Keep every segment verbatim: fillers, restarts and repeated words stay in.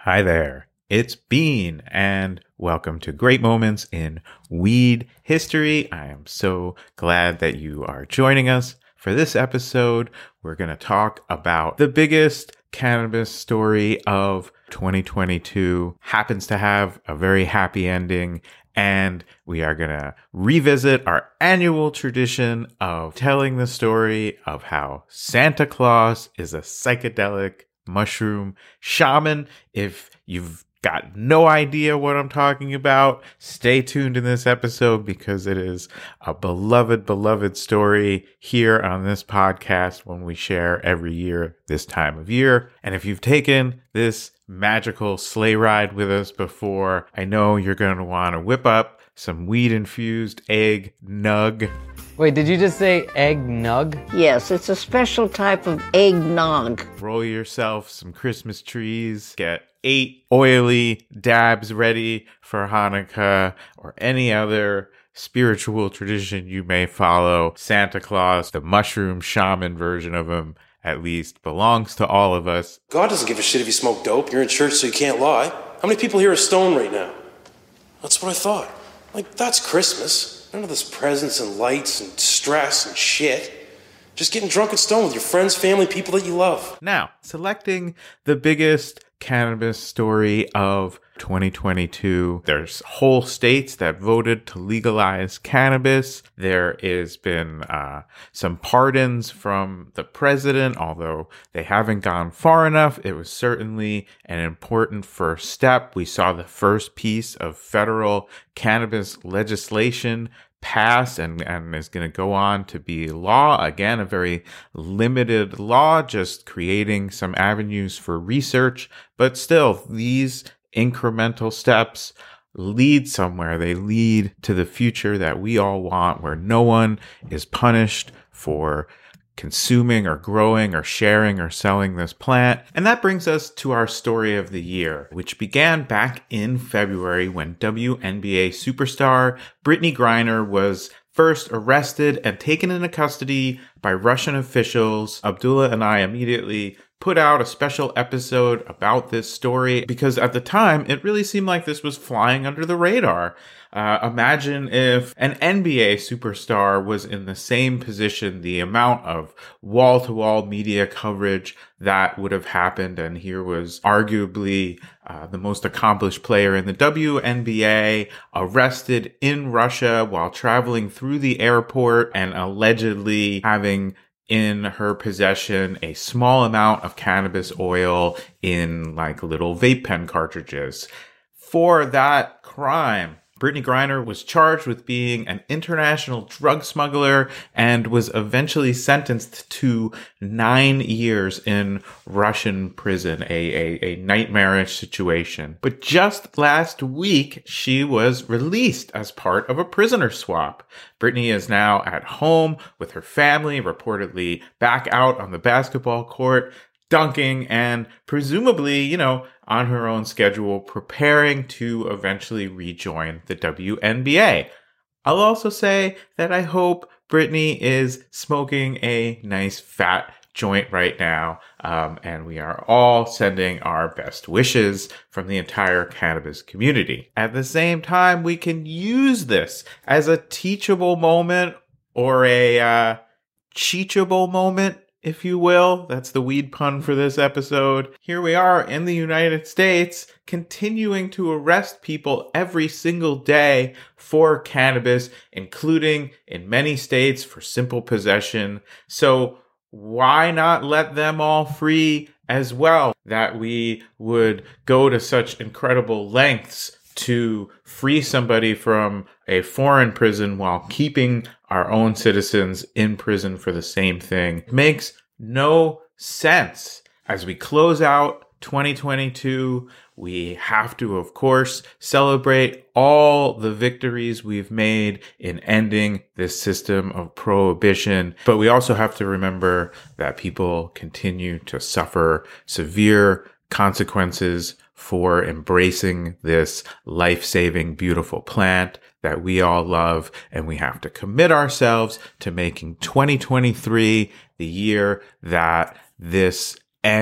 Hi there, it's Bean, and welcome to Great Moments in Weed History. I am so glad that you are joining us. For this episode, we're going to talk about the biggest cannabis story of twenty twenty-two. Happens to have a very happy ending, and we are going to revisit our annual tradition of telling the story of how Santa Claus is a psychedelic mushroom shaman. If you've got no idea what I'm talking about, stay tuned in this episode because it is a beloved, beloved story here on this podcast when we share every year this time of year. And if you've taken this magical sleigh ride with us before, I know you're going to want to whip up some weed-infused egg nug. Wait, did you just say eggnog? Yes, it's a special type of eggnog. Roll yourself some Christmas trees. Get eight oily dabs ready for Hanukkah or any other spiritual tradition you may follow. Santa Claus, the mushroom shaman version of him, at least, belongs to all of us. God doesn't give a shit if you smoke dope. You're in church, so you can't lie. How many people here are stoned right now? That's what I thought. Like, that's Christmas. None of this presents and lights and stress and shit. Just getting drunk and stoned with your friends, family, people that you love. Now, selecting the biggest cannabis story of twenty twenty-two. There's whole states that voted to legalize cannabis. There has been uh, some pardons from the president, although they haven't gone far enough. It was certainly an important first step. We saw the first piece of federal cannabis legislation pass and, and is going to go on to be law. Again, a very limited law, just creating some avenues for research. But still, these incremental steps lead somewhere. They lead to the future that we all want, where no one is punished for consuming or growing or sharing or selling this plant. And that brings us to our story of the year, which began back in February when W N B A superstar Brittney Griner was first arrested and taken into custody by Russian officials. Abdullah and I immediately put out a special episode about this story because at the time, it really seemed like this was flying under the radar. Uh, imagine if an N B A superstar was in the same position, the amount of wall-to-wall media coverage that would have happened. And here was arguably uh, the most accomplished player in the W N B A arrested in Russia while traveling through the airport and allegedly having in her possession a small amount of cannabis oil in like little vape pen cartridges. For that crime, Brittney Griner was charged with being an international drug smuggler and was eventually sentenced to nine years in Russian prison, a, a, a nightmarish situation. But just last week, she was released as part of a prisoner swap. Brittney is now at home with her family, reportedly back out on the basketball court, dunking and presumably, you know, on her own schedule, preparing to eventually rejoin the W N B A. I'll also say that I hope Brittney is smoking a nice fat joint right now, um, and we are all sending our best wishes from the entire cannabis community. At the same time, we can use this as a teachable moment or a uh, cheachable moment, if you will. That's the weed pun for this episode. Here we are in the United States, continuing to arrest people every single day for cannabis, including in many states for simple possession. So why not let them all free as well? That we would go to such incredible lengths to free somebody from a foreign prison while keeping our own citizens in prison for the same thing. It makes no sense. As we close out twenty twenty-two, we have to, of course, celebrate all the victories we've made in ending this system of prohibition. But we also have to remember that people continue to suffer severe consequences for embracing this life-saving, beautiful plant that we all love. And we have to commit ourselves to making twenty twenty-three the year that this ends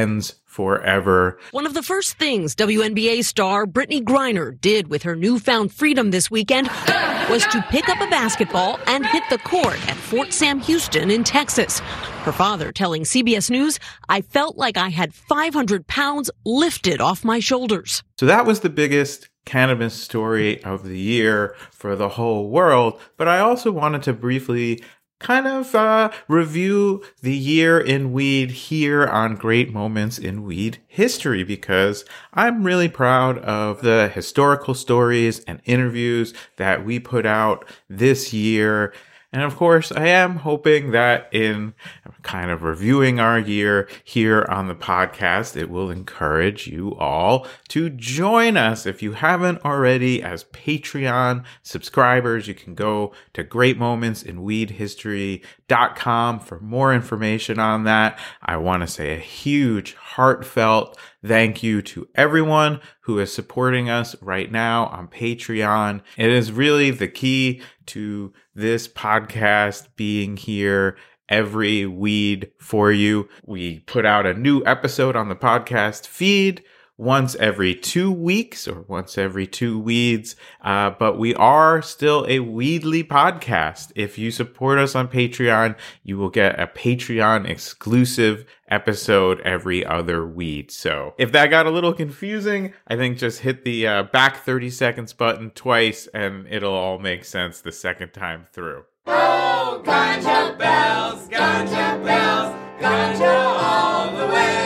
forever. One of the first things W N B A star Brittany Griner did with her newfound freedom this weekend was to pick up a basketball and hit the court at Fort Sam Houston in Texas. Her father telling C B S News, "I felt like I had five hundred pounds lifted off my shoulders." So that was the biggest cannabis story of the year for the whole world. But I also wanted to briefly kind of uh, review the year in weed here on Great Moments in Weed History, because I'm really proud of the historical stories and interviews that we put out this year. And of course, I am hoping that in kind of reviewing our year here on the podcast, it will encourage you all to join us. If you haven't already, as Patreon subscribers, you can go to great moments in weed history dot com for more information on that. I want to say a huge, heartfelt thank you to everyone who is supporting us right now on Patreon. It is really the key to this podcast being here every weed for you. We put out a new episode on the podcast feed once every two weeks or once every two weeds. Uh, but we are still a Weedly podcast. If you support us on Patreon, you will get a Patreon exclusive episode every other weed. So if that got a little confusing, I think just hit the uh, back thirty seconds button twice and it'll all make sense the second time through. Oh, ganja bells, ganja bells, ganja all the way.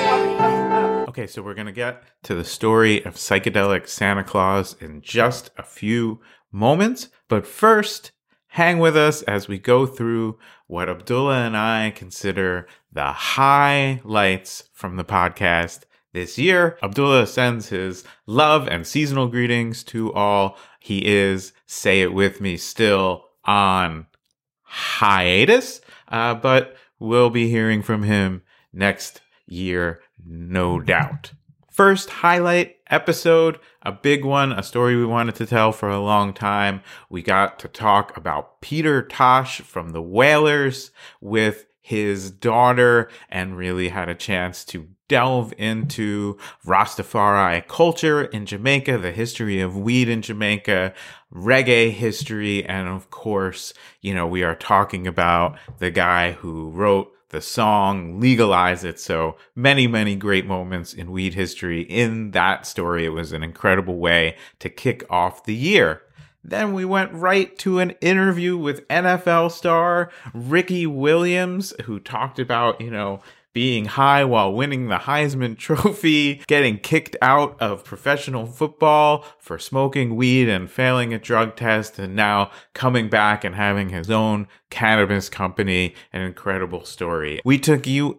Okay, so we're going to get to the story of psychedelic Santa Claus in just a few moments. But first, hang with us as we go through what Abdullah and I consider the highlights from the podcast this year. Abdullah sends his love and seasonal greetings to all. He is, say it with me, still on hiatus, uh, but we'll be hearing from him next year, no doubt. First highlight episode, a big one, a story we wanted to tell for a long time. We got to talk about Peter Tosh from the Wailers with his daughter and really had a chance to delve into Rastafari culture in Jamaica, the history of weed in Jamaica, reggae history, and of course, you know, we are talking about the guy who wrote the song Legalize It. So many, many great moments in weed history in that story. It was an incredible way to kick off the year. Then we went right to an interview with N F L star Ricky Williams, who talked about, you know, being high while winning the Heisman Trophy, getting kicked out of professional football for smoking weed and failing a drug test, and now coming back and having his own cannabis company. An incredible story. We took you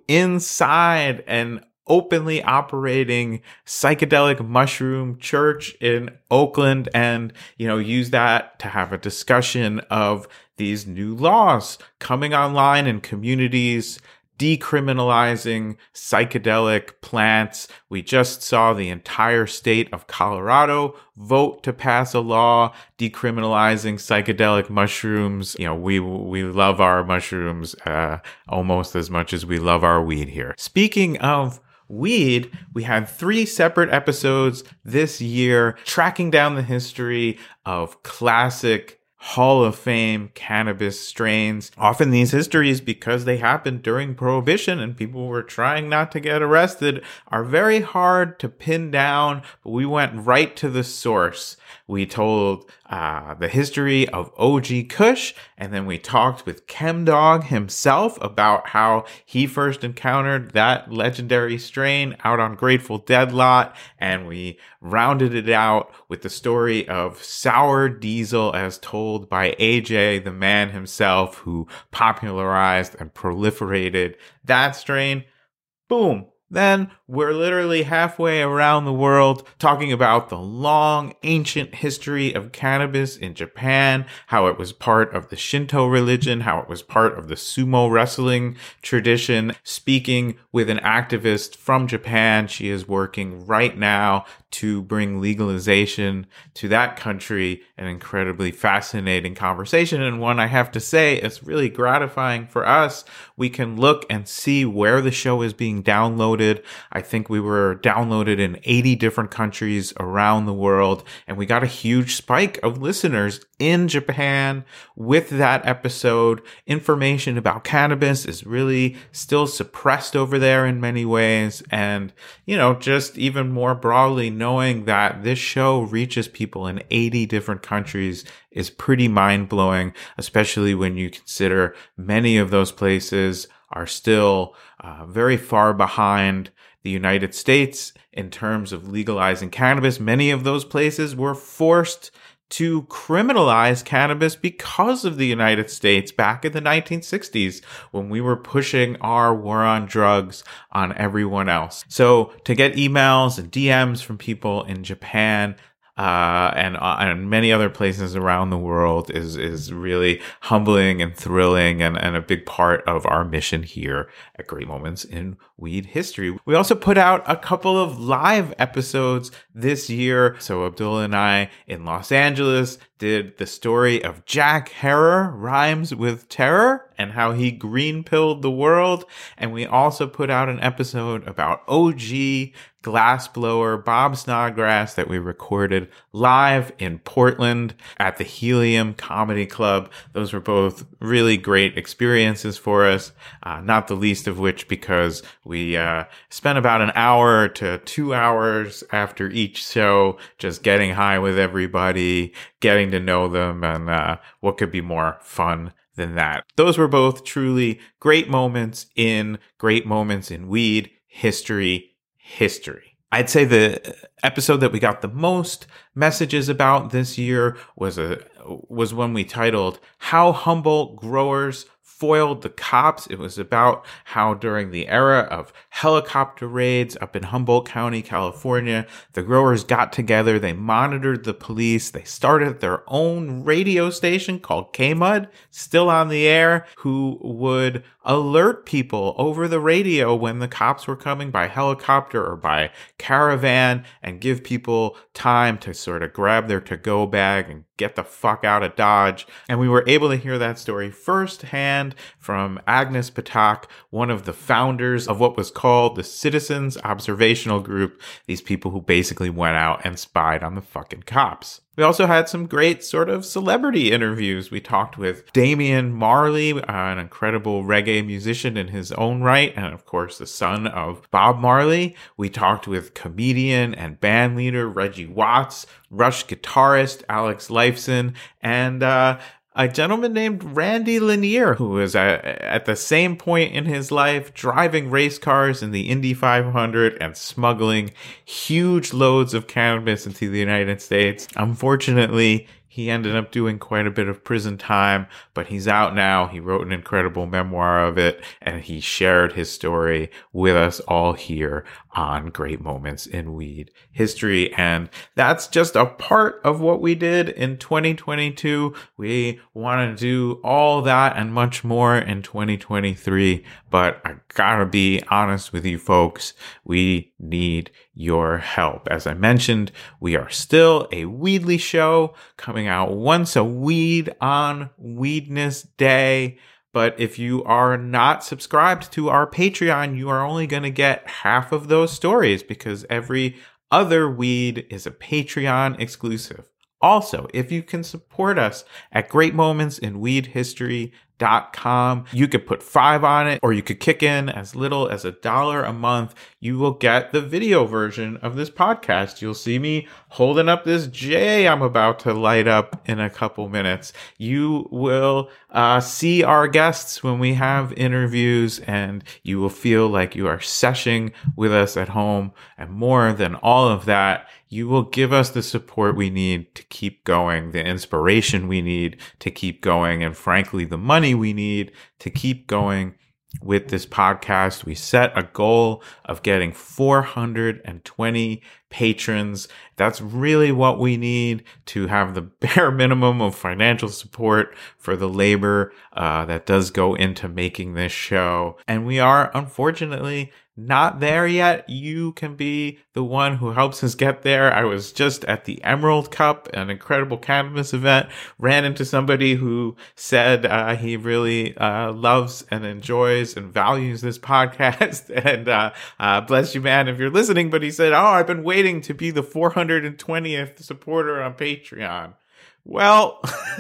inside an openly operating psychedelic mushroom church in Oakland and, you know, use that to have a discussion of these new laws coming online in communities decriminalizing psychedelic plants. We just saw the entire state of Colorado vote to pass a law decriminalizing psychedelic mushrooms. You know, we we love our mushrooms uh, almost as much as we love our weed here. Speaking of weed, we had three separate episodes this year tracking down the history of classic Hall of Fame cannabis strains. Often these histories, because they happened during Prohibition and people were trying not to get arrested, are very hard to pin down, but we went right to the source. We told uh, the history of O G Kush, and then we talked with ChemDog himself about how he first encountered that legendary strain out on Grateful Dead lot, and we rounded it out with the story of Sour Diesel as told by A J, the man himself who popularized and proliferated that strain. Boom. Then we're literally halfway around the world talking about the long, ancient history of cannabis in Japan, how it was part of the Shinto religion, how it was part of the sumo wrestling tradition. Speaking with an activist from Japan, she is working right now to bring legalization to that country. An incredibly fascinating conversation, and one I have to say is really gratifying for us. We can look and see where the show is being downloaded. I think we were downloaded in eighty different countries around the world, and we got a huge spike of listeners in Japan with that episode. Information about cannabis is really still suppressed over there in many ways. And, you know, just even more broadly, knowing that this show reaches people in eighty different countries is pretty mind-blowing, especially when you consider many of those places are still uh, very far behind the United States in terms of legalizing cannabis. Many of those places were forced to criminalize cannabis because of the United States back in the nineteen sixties when we were pushing our war on drugs on everyone else. So to get emails and D Ms from people in Japan Uh, and, uh, and many other places around the world is, is really humbling and thrilling and, and a big part of our mission here at Great Moments in Weed History. We also put out a couple of live episodes this year. So Abdullah and I in Los Angeles did the story of Jack Herer, Rhymes with Terror, and how he green-pilled the world. And we also put out an episode about O G glassblower Bob Snodgrass that we recorded live in Portland at the Helium Comedy Club. Those were both really great experiences for us, uh, not the least of which because we uh, spent about an hour to two hours after each show just getting high with everybody, getting to know them, and uh, what could be more fun than that. Those were both truly great moments in Great Moments in Weed History. History. I'd say the episode that we got the most messages about this year was a was one we titled How Humboldt Growers Foiled the Cops. It was about how during the era of helicopter raids up in Humboldt County, California, the growers got together, they monitored the police, they started their own radio station called K-Mud, still on the air, who would alert people over the radio when the cops were coming by helicopter or by caravan and give people time to sort of grab their to-go bag and get the fuck out of Dodge. And we were able to hear that story firsthand from Agnes Patak, one of the founders of what was called the Citizens Observational Group, these people who basically went out and spied on the fucking cops. We also had some great sort of celebrity interviews. We talked with Damian Marley, uh, an incredible reggae musician in his own right, and of course the son of Bob Marley. We talked with comedian and band leader Reggie Watts, Rush guitarist Alex Lifeson, and uh, a gentleman named Randy Lanier, who was at, at the same point in his life driving race cars in the Indy five hundred and smuggling huge loads of cannabis into the United States. Unfortunately, he ended up doing quite a bit of prison time, but he's out now. He wrote an incredible memoir of it, and he shared his story with us all here on Great Moments in Weed History. And that's just a part of what we did in twenty twenty-two. We want to do all that and much more in twenty twenty-three, but I gotta be honest with you folks, we need your help. As I mentioned, we are still a Weedly show coming out once a weed on Weedness Day. But if you are not subscribed to our Patreon, you are only going to get half of those stories because every other weed is a Patreon exclusive. Also, if you can support us at Great Moments in Weed History dot com, you could put five on it, or you could kick in as little as a dollar a month. You will get the video version of this podcast. You'll see me holding up this J I'm about to light up in a couple minutes. You will uh, see our guests when we have interviews, and you will feel like you are seshing with us at home. And more than all of that, you will give us the support we need to keep going, the inspiration we need to keep going, and frankly, the money we need to keep going with this podcast. We set a goal of getting four hundred twenty patrons. That's really what we need to have the bare minimum of financial support for the labor uh, that does go into making this show. And we are unfortunately not there yet, you can be the one who helps us get there. I was just at the Emerald Cup, an incredible cannabis event, ran into somebody who said uh, he really uh, loves and enjoys and values this podcast. And uh, uh, bless you, man, if you're listening. But he said, oh, I've been waiting to be the four hundred twentieth supporter on Patreon. Well...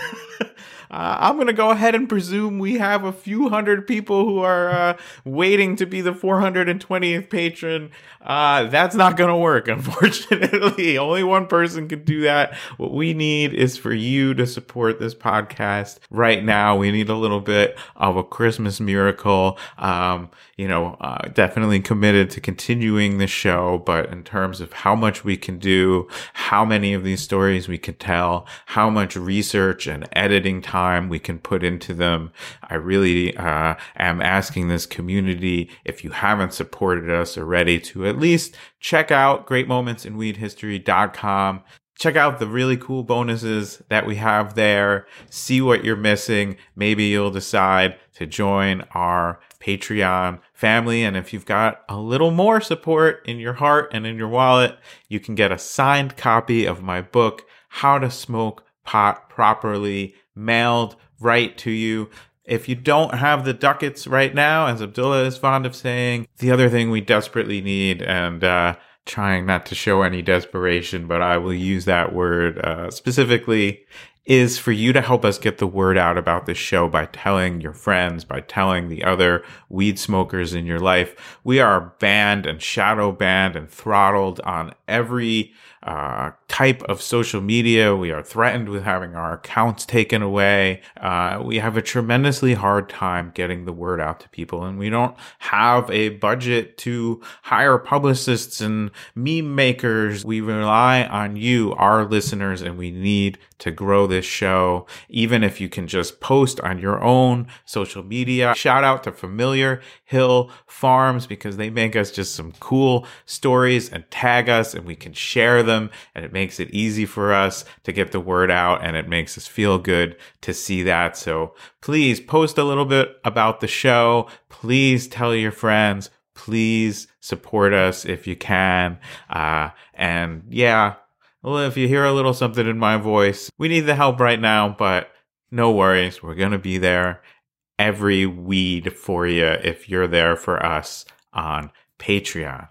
Uh, I'm going to go ahead and presume we have a few hundred people who are uh, waiting to be the four hundred twentieth patron. Uh, that's not going to work, unfortunately. Only one person can do that. What we need is for you to support this podcast right now. We need a little bit of a Christmas miracle. Um, you know, uh, definitely committed to continuing the show, but in terms of how much we can do, how many of these stories we can tell, how much research and editing time we can put into them, I really uh, am asking this community, if you haven't supported us already, to at least check out great moments in weed history dot com. Check out the really cool bonuses that we have there. See what you're missing. Maybe you'll decide to join our Patreon family. And if you've got a little more support in your heart and in your wallet, you can get a signed copy of my book, How to Smoke Pot Properly, mailed right to you. If you don't have the ducats right now, as Abdullah is fond of saying, the other thing we desperately need, and uh, trying not to show any desperation, but I will use that word uh, specifically, is for you to help us get the word out about this show by telling your friends, by telling the other weed smokers in your life. We are banned and shadow banned and throttled on every uh type of social media. We are threatened with having our accounts taken away. Uh, we have a tremendously hard time getting the word out to people, and we don't have a budget to hire publicists and meme makers. We rely on you, our listeners, and we need to grow this show. Even if you can just post on your own social media. Shout out to Familiar Hill Farms, because they make us just some cool stories and tag us, and we can share them. And it makes it easy for us to get the word out, and it makes us feel good to see that. So please post a little bit about the show. Please tell your friends. Please support us if you can. Uh, and yeah, well, if you hear a little something in my voice, we need the help right now, but no worries. We're going to be there every weed for you if you're there for us on Patreon.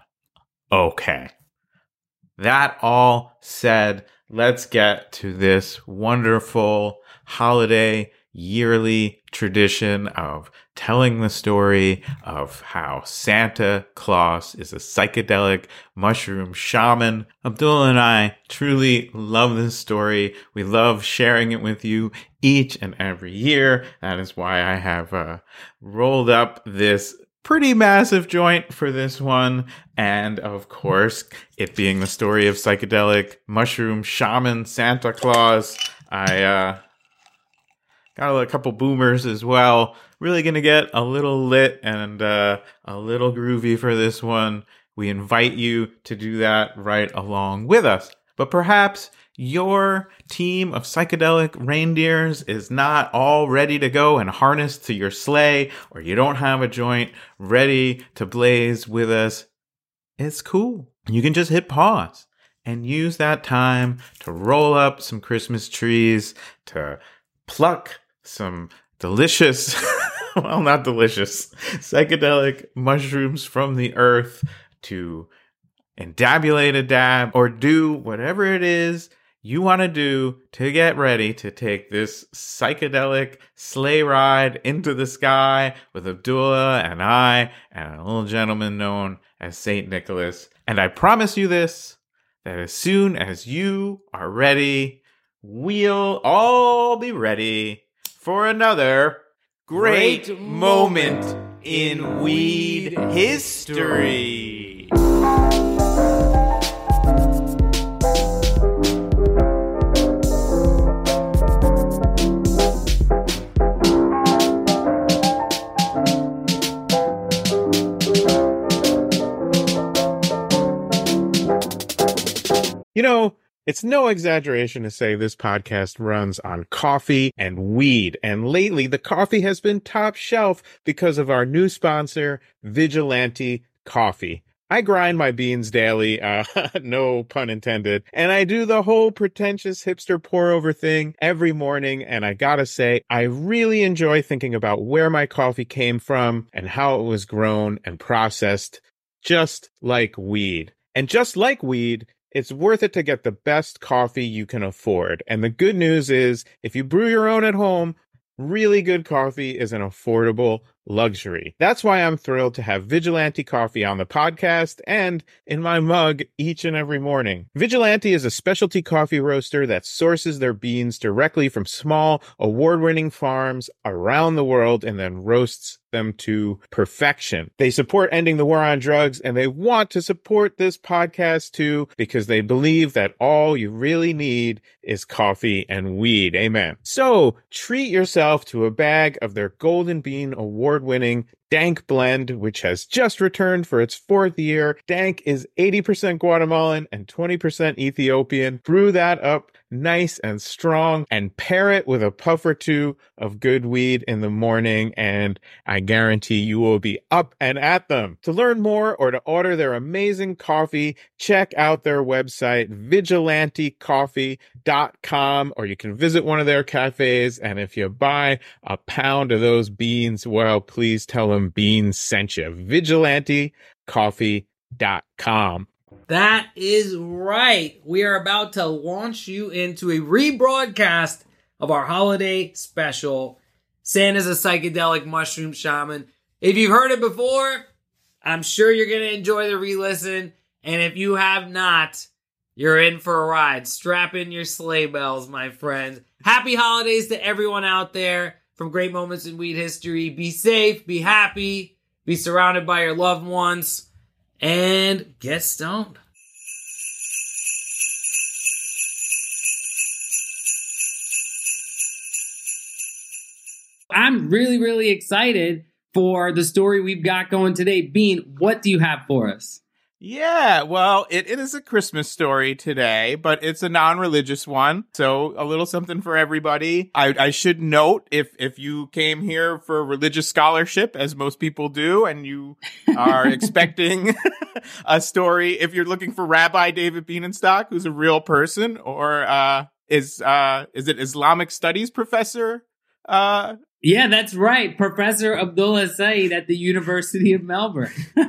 Okay. That all said, let's get to this wonderful holiday yearly tradition of telling the story of how Santa Claus is a psychedelic mushroom shaman. Abdullah and I truly love this story. We love sharing it with you each and every year. That is why I have uh, rolled up this pretty massive joint for this one. And of course, it being the story of psychedelic mushroom shaman Santa Claus, I uh, got a couple boomers as well. Really gonna get a little lit and uh, a little groovy for this one. We invite you to do that right along with us. But perhaps your team of psychedelic reindeers is not all ready to go and harness to your sleigh, or you don't have a joint ready to blaze with us. It's cool. You can just hit pause and use that time to roll up some Christmas trees, to pluck some delicious, well, not delicious, psychedelic mushrooms from the earth, to endabulate a dab, or do whatever it is you want to do to get ready to take this psychedelic sleigh ride into the sky with Abdullah and I and a little gentleman known as Saint Nicholas. And I promise you this, that as soon as you are ready, we'll all be ready for another great, great moment in weed history. You know, it's no exaggeration to say this podcast runs on coffee and weed. And lately, the coffee has been top shelf because of our new sponsor, Vigilante coffee. I grind my beans daily, uh, no pun intended, and I do the whole pretentious hipster pour-over thing every morning, and I gotta say, I really enjoy thinking about where my coffee came from and how it was grown and processed, just like weed. And just like weed, it's worth it to get the best coffee you can afford. And the good news is, if you brew your own at home, really good coffee is an affordable luxury. That's why I'm thrilled to have Vigilante Coffee on the podcast and in my mug each and every morning. Vigilante is a specialty coffee roaster that sources their beans directly from small, award-winning farms around the world and then roasts them to perfection. They support ending the war on drugs, and they want to support this podcast too because they believe that all you really need is coffee and weed. Amen. So treat yourself to a bag of their Golden Bean award-winning Dank blend, which has just returned for its fourth year. Dank is eighty percent Guatemalan and twenty percent Ethiopian. Brew that up nice and strong and pair it with a puff or two of good weed in the morning, and I guarantee you will be up and at them. To learn more or to order their amazing coffee, check out their website, vigilante coffee dot com, or you can visit one of their cafes, and if you buy a pound of those beans, well, please tell them Beans sent you. vigilante coffee dot com. That is right. We are about to launch you into a rebroadcast of our holiday special, Santa's a Psychedelic Mushroom Shaman. If you've heard it before, I'm sure you're going to enjoy the re-listen. And if you have not, you're in for a ride. Strap in your sleigh bells, my friends. Happy holidays to everyone out there. From Great Moments in Weed History, be safe, be happy, be surrounded by your loved ones, and get stoned. I'm really, really excited for the story we've got going today. Bean, what do you have for us? Yeah, well, it, it is a Christmas story today, but it's a non-religious one, so a little something for everybody. I, I should note, if if you came here for religious scholarship, as most people do, and you are expecting a story, if you're looking for Rabbi David Bienenstock, who's a real person, or uh, is uh, is it Islamic Studies professor? Uh, yeah, that's right, Professor Abdullah Saeed at the University of Melbourne.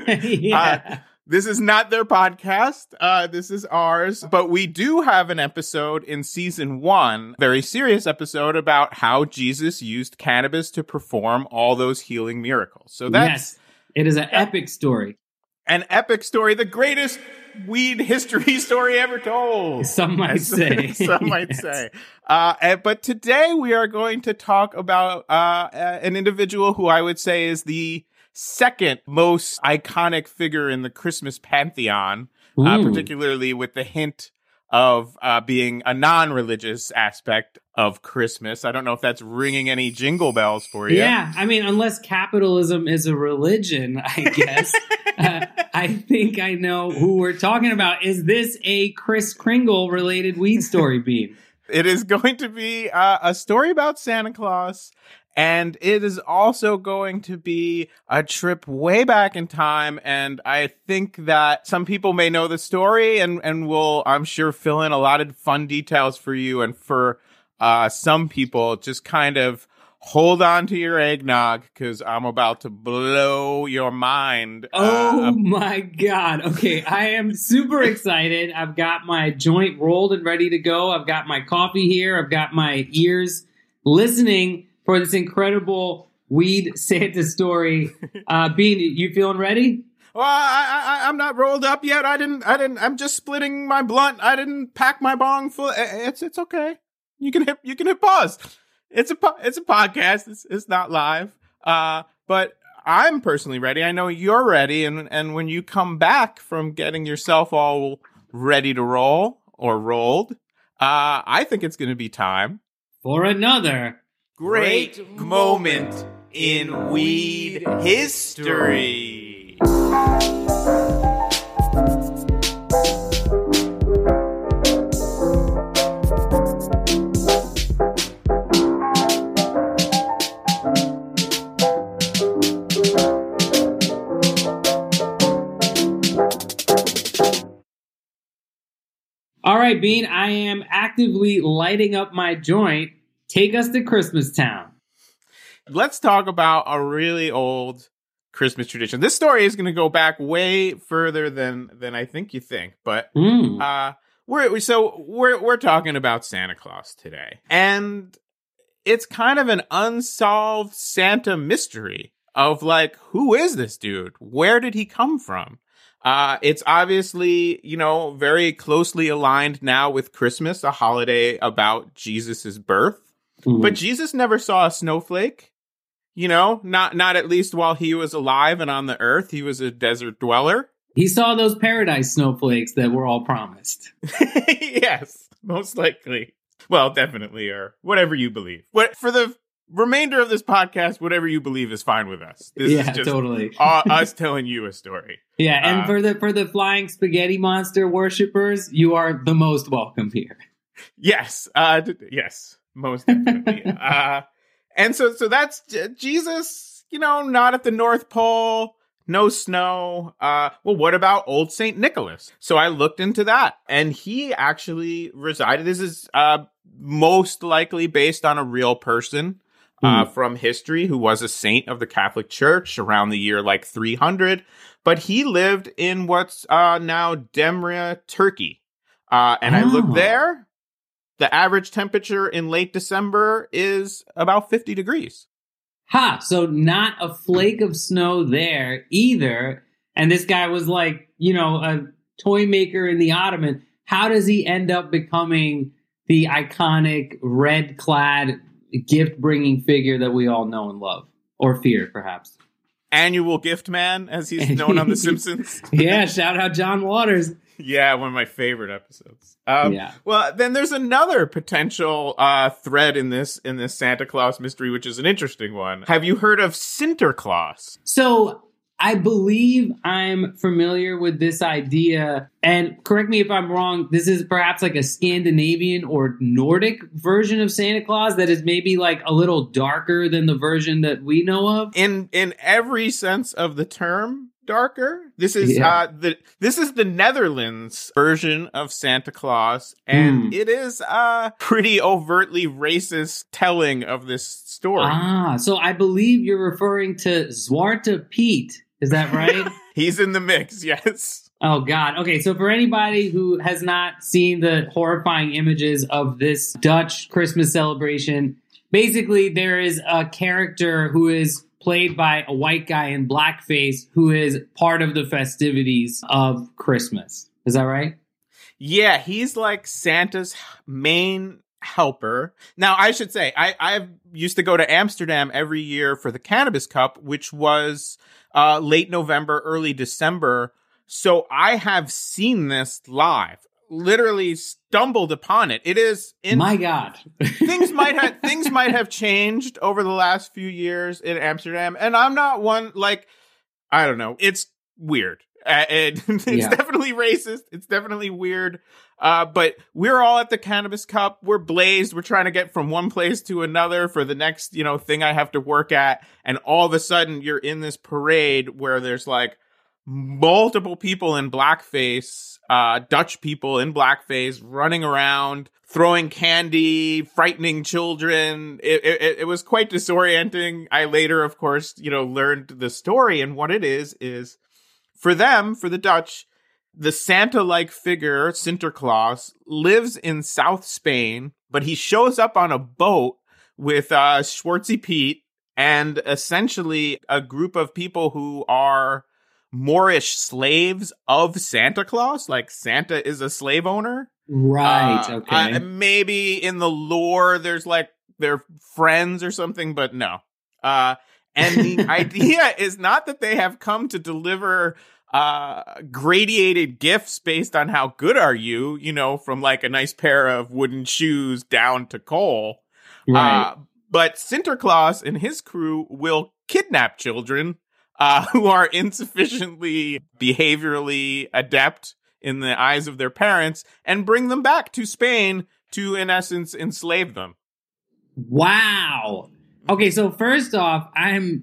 yeah. Uh, This is not their podcast. Uh, this is ours. But we do have an episode in season one, very serious episode about how Jesus used cannabis to perform all those healing miracles. So that's yes, it is an epic story. An epic story, the greatest weed history story ever told. Some might say. Some might yes. say. Uh, and, but today we are going to talk about uh, an individual who I would say is the second most iconic figure in the Christmas pantheon, uh, particularly with the hint of uh, being a non-religious aspect of Christmas. I don't know if that's ringing any jingle bells for you. Yeah, I mean, unless capitalism is a religion, I guess. uh, I think I know who we're talking about. Is this a Kris Kringle related weed story, Bean? It is going to be uh, a story about Santa Claus. And it is also going to be a trip way back in time. And I think that some people may know the story and, and will, I'm sure, fill in a lot of fun details for you. And for uh, some people, just kind of hold on to your eggnog because I'm about to blow your mind. Oh, uh, my God. Okay, I am super excited. I've got my joint rolled and ready to go. I've got my coffee here. I've got my ears listening for this incredible weed Santa story. Uh, Bean, you feeling ready? Well, I, I, I'm not rolled up yet. I didn't, I didn't, I'm just splitting my blunt. I didn't pack my bong full. It's, it's okay. You can hit, you can hit pause. It's a, it's a podcast. It's, it's not live. Uh, but I'm personally ready. I know you're ready. And, and when you come back from getting yourself all ready to roll or rolled, uh, I think it's going to be time for another great, great moment in weed history. Bean. I am actively lighting up my joint. Take us to Christmas Town. Let's talk about a really old Christmas tradition. This story is going to go back way further than than I think you think, but Mm. uh, we're so we're we're talking about Santa Claus today, and it's kind of an unsolved Santa mystery of like, who is this dude? Where did he come from? Uh, it's obviously, you know, very closely aligned now with Christmas, a holiday about Jesus's birth. Mm-hmm. But Jesus never saw a snowflake, you know, not not at least while he was alive and on the earth. He was a desert dweller. He saw those paradise snowflakes that were all promised. Yes, most likely. Well, definitely, or whatever you believe. What for the remainder of this podcast, whatever you believe is fine with us. This yeah, is just totally. uh, us telling you a story. Yeah, and Uh, for the for the flying spaghetti monster worshippers, you are the most welcome here. Yes, uh, d- yes, most definitely. uh, and so, so that's J- Jesus. You know, not at the North Pole. No snow. Uh, well, what about old Saint Nicholas? So I looked into that, and he actually resided. This is uh, most likely based on a real person uh, Mm. from history who was a saint of the Catholic Church around the year like three hundred. But he lived in what's uh, now Demre, Turkey. Uh, and I Oh. looked there. The average temperature in late December is about fifty degrees. Ha! So not a flake of snow there either. And this guy was like, you know, a toy maker in the Ottoman. How does he end up becoming the iconic red-clad gift-bringing figure that we all know and love? Or fear, perhaps. Annual gift man, as he's known on The Simpsons. Yeah, shout out John Waters. Yeah, one of my favorite episodes. Um, Yeah. Well, then there's another potential uh, thread in this in this Santa Claus mystery, which is an interesting one. Have you heard of Sinterklaas? So I believe I'm familiar with this idea, and correct me if I'm wrong, this is perhaps like a Scandinavian or Nordic version of Santa Claus that is maybe like a little darker than the version that we know of. In in every sense of the term, darker. This is Yeah. uh, the this is the Netherlands version of Santa Claus, and Hmm. it is a pretty overtly racist telling of this story. Ah, so I believe you're referring to Zwarte Piet. Is that right? He's in the mix, yes. Oh, God. Okay, so for anybody who has not seen the horrifying images of this Dutch Christmas celebration, basically there is a character who is played by a white guy in blackface who is part of the festivities of Christmas. Is that right? Yeah, he's like Santa's main helper. Now, I should say, I I used to go to Amsterdam every year for the Cannabis Cup, which was uh, late November, early December. So I have seen this live. Literally stumbled upon it. It is in My God. things might have things might have changed over the last few years in Amsterdam, and I'm not one like I don't know. It's weird. Uh, it, it's Yeah. definitely racist. It's definitely weird. Uh, but we're all at the Cannabis Cup. We're blazed. We're trying to get from one place to another for the next, you know, thing I have to work at. And all of a sudden, you're in this parade where there's like multiple people in blackface, uh, Dutch people in blackface running around, throwing candy, frightening children. It, it, it was quite disorienting. I later, of course, you know, learned the story. And what it is, is for them, for the Dutch, the Santa-like figure, Sinterklaas, lives in South Spain, but he shows up on a boat with uh, Schwartzy Pete and essentially a group of people who are Moorish slaves of Santa Claus. Like Santa is a slave owner. Right. Uh, Okay. uh, maybe in the lore, there's like they're friends or something, but no. Uh, and the idea is not that they have come to deliver uh, gradiated gifts based on how good are you, you know, from like a nice pair of wooden shoes down to coal. right. Uh, but Sinterklaas and his crew will kidnap children uh, who are insufficiently behaviorally adept in the eyes of their parents and bring them back to Spain to, in essence, enslave them. Wow. Okay, so first off, I'm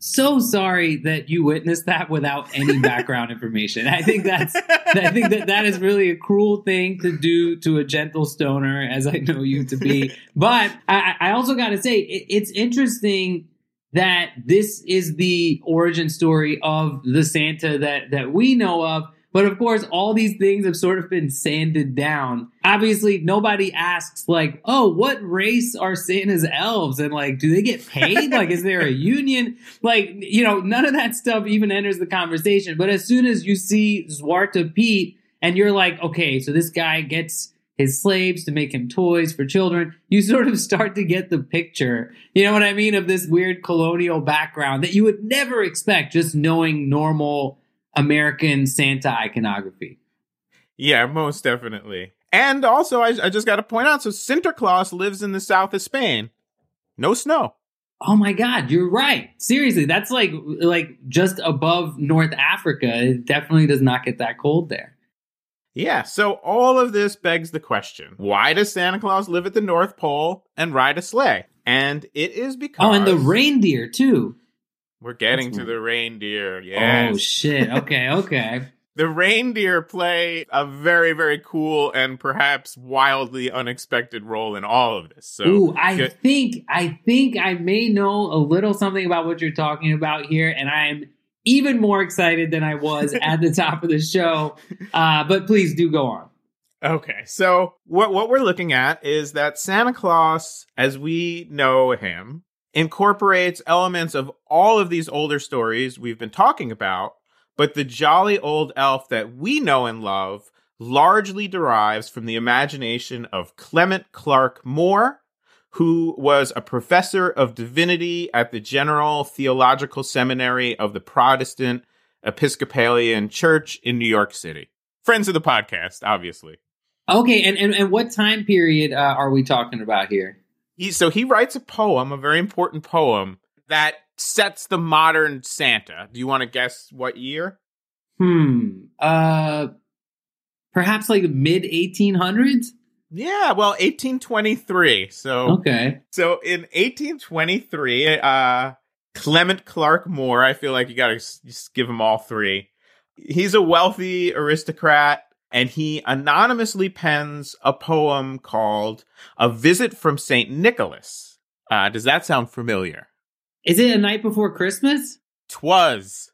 so sorry that you witnessed that without any background information. I think that's, I think that that is really a cruel thing to do to a gentle stoner, as I know you to be. But I, I also got to say, it, it's interesting that this is the origin story of the Santa that, that we know of. But of course, all these things have sort of been sanded down. Obviously, nobody asks like, oh, what race are Santa's elves? And like, do they get paid? Like, is there a union? Like, you know, none of that stuff even enters the conversation. But as soon as you see Zwarte Piet and you're like, okay, so this guy gets his slaves to make him toys for children, you sort of start to get the picture, you know what I mean, of this weird colonial background that you would never expect just knowing normal American Santa iconography. Yeah, most definitely. And also, I, I just got to point out, so Sinterklaas lives in the south of Spain. No snow. Oh my God, you're right. Seriously, that's like like just above North Africa. It definitely does not get that cold there. Yeah, so all of this begs the question, why does Santa Claus live at the North Pole and ride a sleigh? And it is because... Oh, and the reindeer, too. We're getting That's to the reindeer, yes. Oh, shit. Okay, okay. The reindeer play a very, very cool and perhaps wildly unexpected role in all of this. So, Ooh, I good. think, I think I may know a little something about what you're talking about here, and I'm even more excited than I was at the top of the show. Uh, but please do go on. Okay, so what what we're looking at is that Santa Claus, as we know him, incorporates elements of all of these older stories we've been talking about, but the jolly old elf that we know and love largely derives from the imagination of Clement Clarke Moore, who was a professor of divinity at the General Theological Seminary of the Protestant Episcopalian Church in New York City. Friends of the podcast, obviously. Okay, and, and, and what time period uh, are we talking about here? He, so he writes a poem, a very important poem, that sets the modern Santa. Do you want to guess what year? Hmm. Uh, perhaps like mid eighteen hundreds? Yeah, well, eighteen twenty-three. So, okay. So in eighteen twenty-three, uh, Clement Clarke Moore, I feel like you got to just give him all three. He's a wealthy aristocrat, and he anonymously pens a poem called A Visit from Saint Nicholas. Uh, does that sound familiar? Is it A Night Before Christmas? 'Twas.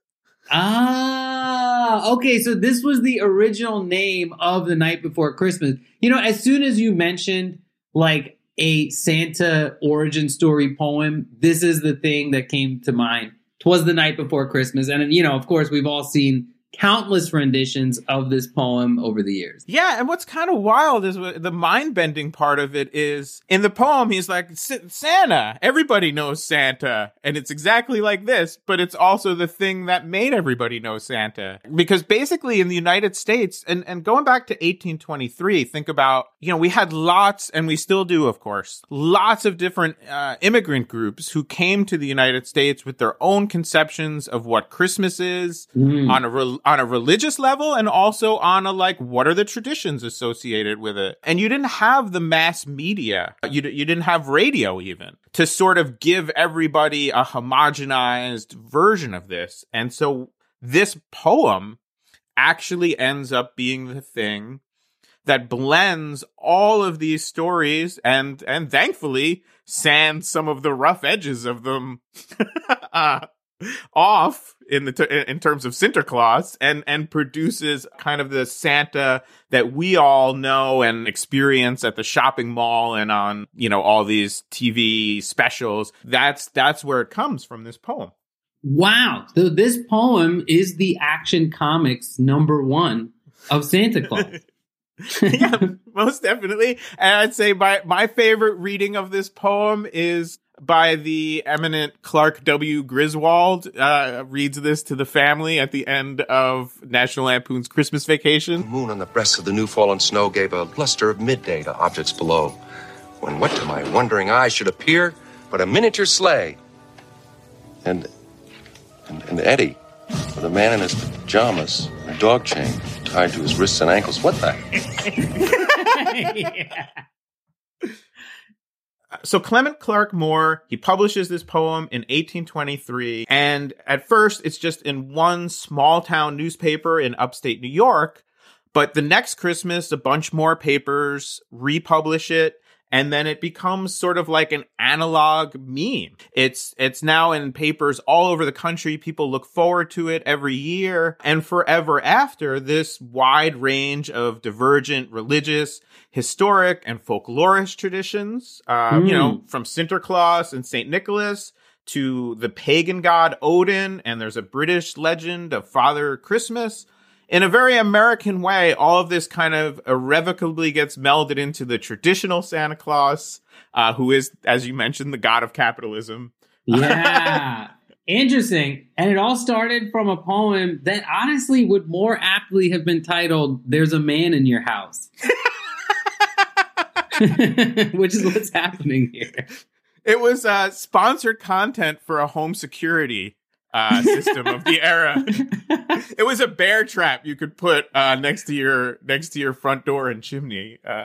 Ah, okay. So this was the original name of The Night Before Christmas. You know, as soon as you mentioned like a Santa origin story poem, this is the thing that came to mind. 'Twas the Night Before Christmas. And, you know, of course, we've all seen countless renditions of this poem over the years. Yeah, and what's kind of wild is the mind-bending part of it is, in the poem, he's like, Santa, everybody knows Santa, and it's exactly like this, but it's also the thing that made everybody know Santa. Because basically in the United States, and, and going back to eighteen twenty-three, think about, you know, we had lots, and we still do, of course, lots of different uh, immigrant groups who came to the United States with their own conceptions of what Christmas is, mm. on a re- on a religious level, and also on a, like, what are the traditions associated with it? And you didn't have the mass media. You, you didn't have radio even to sort of give everybody a homogenized version of this. And so this poem actually ends up being the thing that blends all of these stories and, and thankfully sands some of the rough edges of them uh, off in the t- in terms of Sinterklaas, and and produces kind of the Santa that we all know and experience at the shopping mall and on, you know, all these T V specials. That's that's where it comes from, this poem. Wow. So this poem is the Action Comics number one of Santa Claus. Yeah, most definitely. And I'd say my my favorite reading of this poem is by the eminent Clark W. Griswold. Uh, reads this to the family at the end of National Lampoon's Christmas Vacation. The moon on the breasts of the new fallen snow gave a luster of midday to objects below, when what to my wondering eyes should appear but a miniature sleigh. And, and, and Eddie, with a man in his pajamas, a dog chain tied to his wrists and ankles. What the? Yeah. So Clement Clarke Moore, he publishes this poem in eighteen twenty-three. And at first, it's just in one small town newspaper in upstate New York. But the next Christmas, a bunch more papers republish it. And then it becomes sort of like an analog meme. It's it's now in papers all over the country. People look forward to it every year. And forever after, this wide range of divergent religious, historic, and folklorish traditions, uh, mm. you know, from Sinterklaas and Saint Nicholas to the pagan god Odin. And there's a British legend of Father Christmas. In a very American way, all of this kind of irrevocably gets melded into the traditional Santa Claus, uh, who is, as you mentioned, the god of capitalism. Yeah. Interesting. And it all started from a poem that honestly would more aptly have been titled, "There's a Man in Your House." Which is what's happening here. It was uh, sponsored content for a home security Uh, system of the era. It was a bear trap you could put uh, next to your next to your front door and chimney. Uh.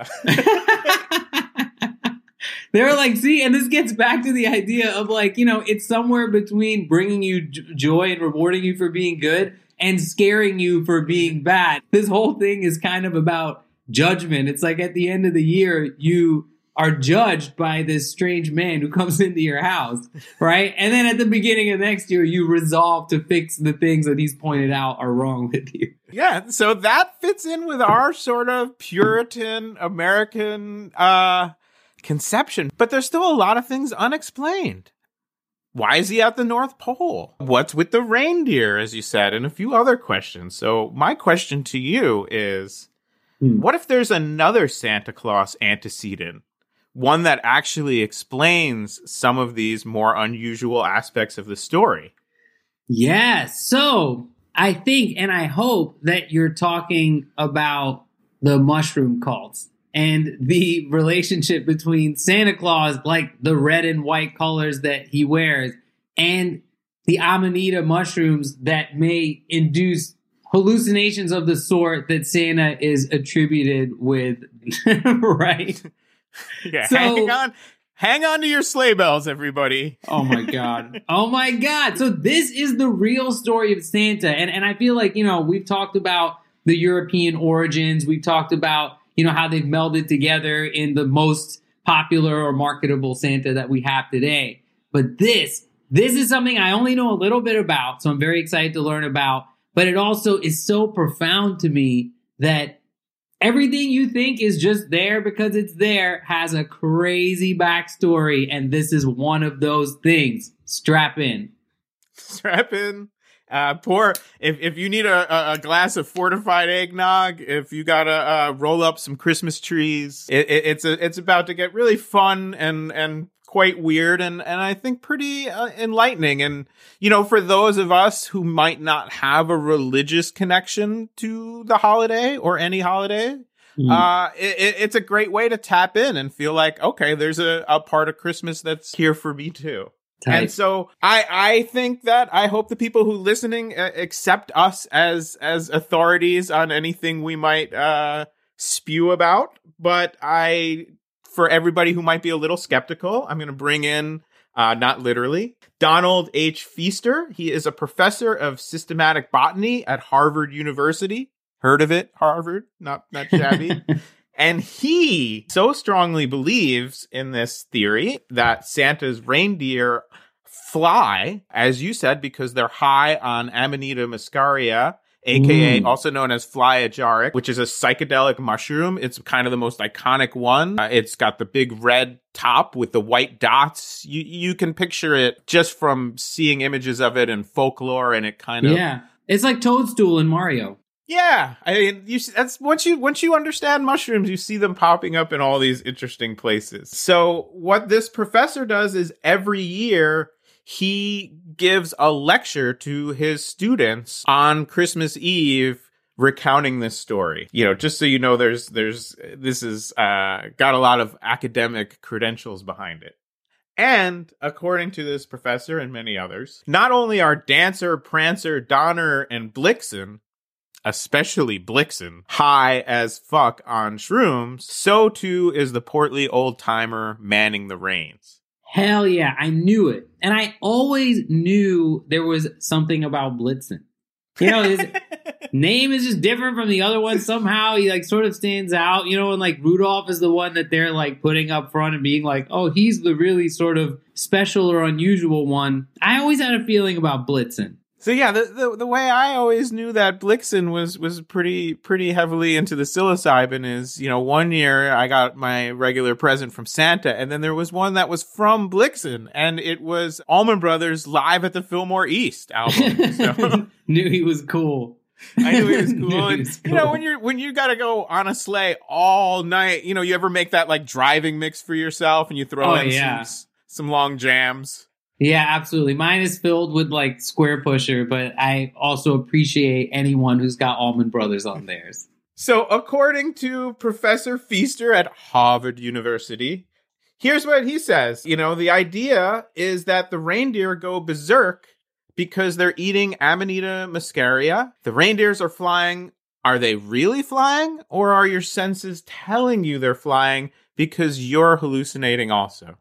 They were like, see, and this gets back to the idea of like, you know, it's somewhere between bringing you j- joy and rewarding you for being good and scaring you for being bad. This whole thing is kind of about judgment. It's like at the end of the year, you are judged by this strange man who comes into your house, right? And then at the beginning of next year, you resolve to fix the things that he's pointed out are wrong with you. Yeah, so that fits in with our sort of Puritan American uh, conception. But there's still a lot of things unexplained. Why is he at the North Pole? What's with the reindeer, as you said, and a few other questions. So my question to you is, hmm. what if there's another Santa Claus antecedent? One that actually explains some of these more unusual aspects of the story. Yes. So I think and I hope that you're talking about the mushroom cults and the relationship between Santa Claus, like the red and white colors that he wears, and the Amanita mushrooms that may induce hallucinations of the sort that Santa is attributed with, right? Yeah, so, hang on. Hang on to your sleigh bells, everybody. Oh, my God. Oh, my God. So this is the real story of Santa. And, and I feel like, you know, we've talked about the European origins. We've talked about, you know, how they've melded together in the most popular or marketable Santa that we have today. But this, this is something I only know a little bit about. So I'm very excited to learn about. But it also is so profound to me that everything you think is just there because it's there has a crazy backstory, and this is one of those things. Strap in. Strap in. Uh, pour. If if you need a, a glass of fortified eggnog, if you gotta uh, roll up some Christmas trees, it, it, it's a, it's about to get really fun and and quite weird and and I think pretty uh, enlightening. And you know, for those of us who might not have a religious connection to the holiday or any holiday, mm. uh, it, it's a great way to tap in and feel like, okay, there's a, a part of Christmas that's here for me too. Tight. And so I I think that I hope the people who listening uh, accept us as as authorities on anything we might uh, spew about. But I. For everybody who might be a little skeptical, I'm going to bring in, uh, not literally, Donald H. Feaster. He is a professor of systematic botany at Harvard University. Heard of it, Harvard? Not, not shabby. And he so strongly believes in this theory that Santa's reindeer fly, as you said, because they're high on Amanita muscaria, A K A Ooh. Also known as fly agaric, which is a psychedelic mushroom. It's kind of the most iconic one. Uh, it's got the big red top with the white dots. You you can picture it just from seeing images of it in folklore, and it kind of yeah, it's like Toadstool in Mario. Yeah, I mean, you that's once you once you understand mushrooms, you see them popping up in all these interesting places. So what this professor does is every year he gives a lecture to his students on Christmas Eve, recounting this story. You know, just so you know, there's there's this is uh, got a lot of academic credentials behind it. And according to this professor and many others, not only are Dancer, Prancer, Donner, and Blitzen especially Blixen, high as fuck on shrooms, so too is the portly old-timer manning the reins. Hell yeah, I knew it. And I always knew there was something about Blitzen. You know, his name is just different from the other one. Somehow he like sort of stands out, you know, and like Rudolph is the one that they're like putting up front and being like, oh, he's the really sort of special or unusual one. I always had a feeling about Blitzen. So yeah, the, the the way I always knew that Blixen was was pretty pretty heavily into the psilocybin is, you know, one year I got my regular present from Santa, and then there was one that was from Blixen, and it was Allman Brothers Live at the Fillmore East album. So knew he was cool. I knew he was cool. Knew he And, was cool. you know, when you're when you got to go on a sleigh all night, you know, you ever make that like driving mix for yourself, and you throw Oh, in yeah. some some long jams. Yeah, absolutely. Mine is filled with like Square Pusher, but I also appreciate anyone who's got Allman Brothers on theirs. So, according to Professor Feaster at Harvard University, here's what he says. You know, the idea is that the reindeer go berserk because they're eating Amanita muscaria. The reindeers are flying. Are they really flying? Or are your senses telling you they're flying because you're hallucinating also?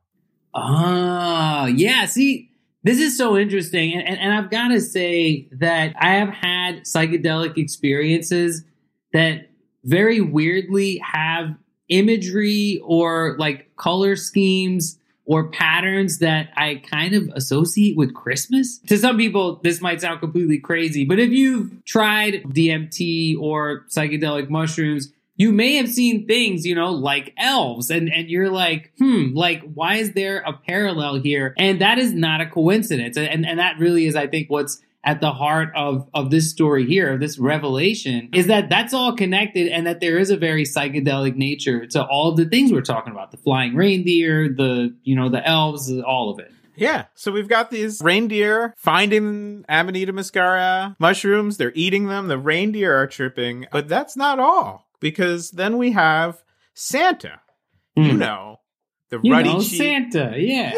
Ah, yeah. See, this is so interesting. And, and, and I've got to say that I have had psychedelic experiences that very weirdly have imagery or like color schemes or patterns that I kind of associate with Christmas. To some people, this might sound completely crazy, but if you've tried D M T or psychedelic mushrooms, you may have seen things, you know, like elves, and, and you're like, hmm, like, why is there a parallel here? And that is not a coincidence. And, and that really is, I think, what's at the heart of, of this story here, of this revelation, is that that's all connected and that there is a very psychedelic nature to all of the things we're talking about. The flying reindeer, the, you know, the elves, all of it. Yeah, so we've got these reindeer finding Amanita muscaria mushrooms. They're eating them. The reindeer are tripping. But that's not all. Because then we have Santa, mm. you know, the you ruddy know, cheek. Santa, yeah.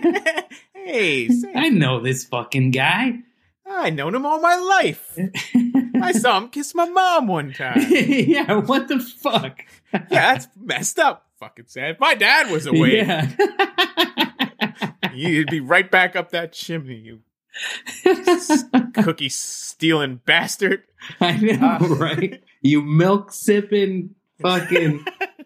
Hey, Santa. I know this fucking guy. I've known him all my life. I saw him kiss my mom one time. Yeah, what the fuck? Yeah, that's messed up. Fucking Santa. If my dad was awake, yeah. you'd be right back up that chimney, you cookie stealing bastard. I know, uh, right? You milk sipping fucking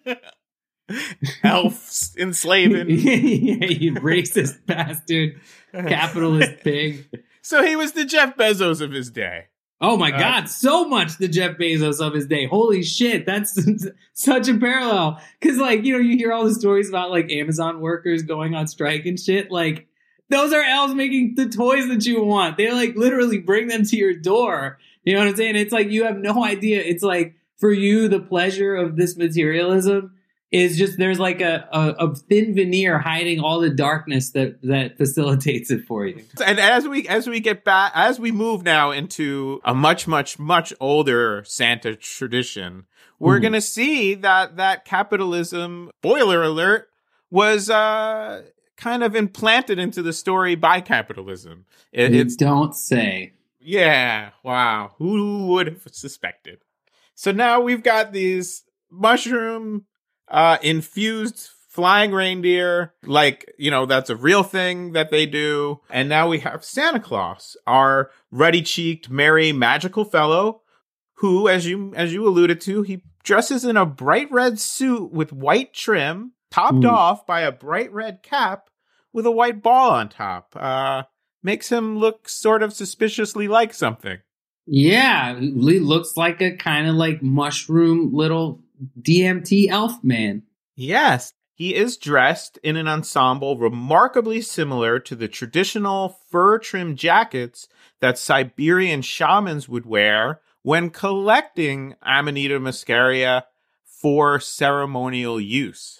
elf enslaving. Yeah, you racist bastard, capitalist pig. So he was the Jeff Bezos of his day. Oh my uh, God, so much the Jeff Bezos of his day. Holy shit, that's such a parallel. Because, like, you know, you hear all the stories about, like, Amazon workers going on strike and shit. Like, those are elves making the toys that you want. They, like, literally bring them to your door. You know what I'm saying? It's like you have no idea. It's like, for you, the pleasure of this materialism is just there's like a, a, a thin veneer hiding all the darkness that, that facilitates it for you. And as we as we get back, as we move now into a much, much, much older Santa tradition, we're mm. going to see that that capitalism, spoiler alert, was uh, kind of implanted into the story by capitalism. It, you it's don't say. Yeah, wow. Who would have suspected? So now we've got these mushroom uh, infused flying reindeer. Like, you know, that's a real thing that they do. And now we have Santa Claus, our ruddy-cheeked, merry, magical fellow who, as you as you alluded to, he dresses in a bright red suit with white trim, topped mm. off by a bright red cap with a white ball on top. Uh Makes him look sort of suspiciously like something. Yeah, he looks like a kind of like mushroom little D M T elf man. Yes, he is dressed in an ensemble remarkably similar to the traditional fur-trimmed jackets that Siberian shamans would wear when collecting Amanita muscaria for ceremonial use.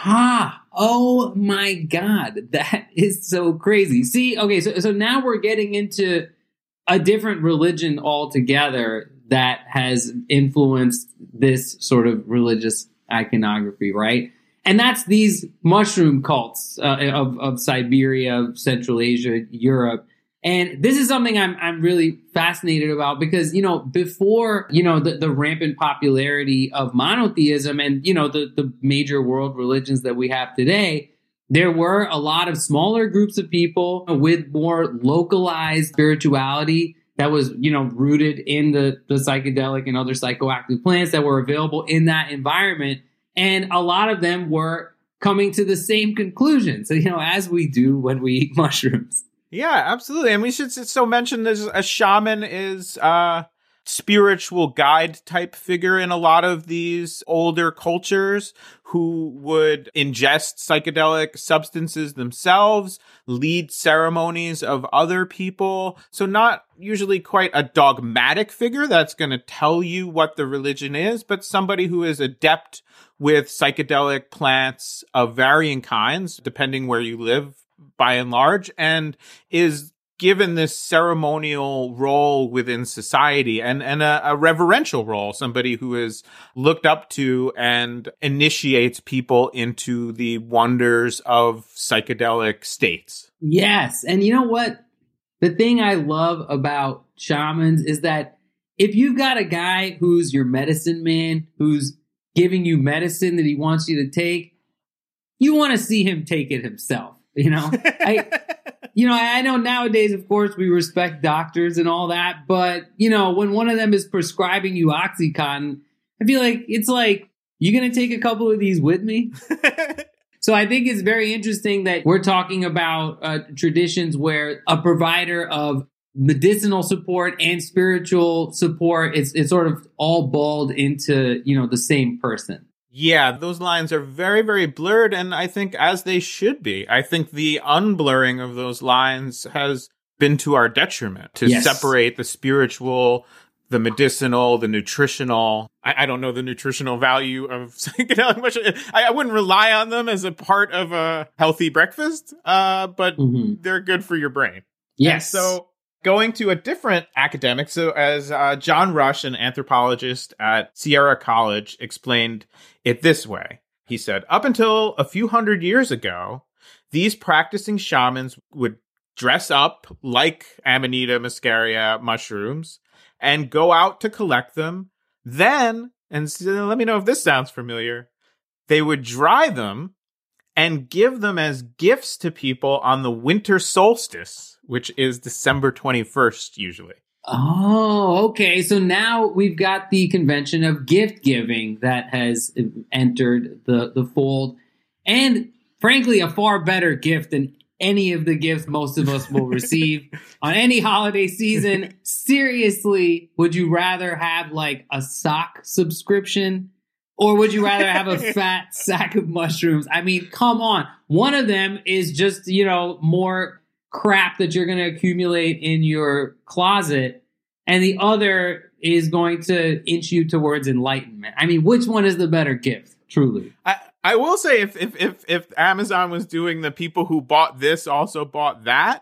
Ha! Oh my God, that is so crazy. See, okay, so so now we're getting into a different religion altogether that has influenced this sort of religious iconography, right? And that's these mushroom cults uh, of of Siberia, Central Asia, Europe. And this is something I'm I'm really fascinated about because, you know, before, you know, the, the rampant popularity of monotheism and, you know, the, the major world religions that we have today, there were a lot of smaller groups of people with more localized spirituality that was, you know, rooted in the, the psychedelic and other psychoactive plants that were available in that environment. And a lot of them were coming to the same conclusion. So, you know, as we do when we eat mushrooms. Yeah, absolutely. And we should so mention this, a shaman is a spiritual guide type figure in a lot of these older cultures who would ingest psychedelic substances themselves, lead ceremonies of other people. So not usually quite a dogmatic figure that's going to tell you what the religion is, but somebody who is adept with psychedelic plants of varying kinds, depending where you live by and large, and is given this ceremonial role within society and, and a, a reverential role, somebody who is looked up to and initiates people into the wonders of psychedelic states. Yes. And you know what? The thing I love about shamans is that if you've got a guy who's your medicine man, who's giving you medicine that he wants you to take, you want to see him take it himself. You know, I, you know, I know nowadays, of course, we respect doctors and all that. But, you know, when one of them is prescribing you OxyContin, I feel like it's like, you going to take a couple of these with me? So I think it's very interesting that we're talking about uh, traditions where a provider of medicinal support and spiritual support, it's, it's sort of all balled into, you know, the same person. Yeah, those lines are very, very blurred, and I think as they should be. I think the unblurring of those lines has been to our detriment, to yes. separate the spiritual, the medicinal, the nutritional. I, I don't know the nutritional value of psychedelic mushrooms. I, I wouldn't rely on them as a part of a healthy breakfast, uh, but mm-hmm. they're good for your brain. Yes. And so going to a different academic, so as uh, John Rush, an anthropologist at Sierra College, explained it this way. He said, up until a few hundred years ago, these practicing shamans would dress up like Amanita muscaria mushrooms and go out to collect them. Then, and so let me know if this sounds familiar, they would dry them and give them as gifts to people on the winter solstice, which is December twenty-first usually. Oh, okay. So now we've got the convention of gift giving that has entered the, the fold. And frankly, a far better gift than any of the gifts most of us will receive on any holiday season. Seriously, would you rather have like a sock subscription? Or would you rather have a fat sack of mushrooms? I mean, come on. One of them is just, you know, more crap that you're going to accumulate in your closet. And the other is going to inch you towards enlightenment. I mean, which one is the better gift, truly? I, I will say if, if, if, if Amazon was doing the people who bought this also bought that,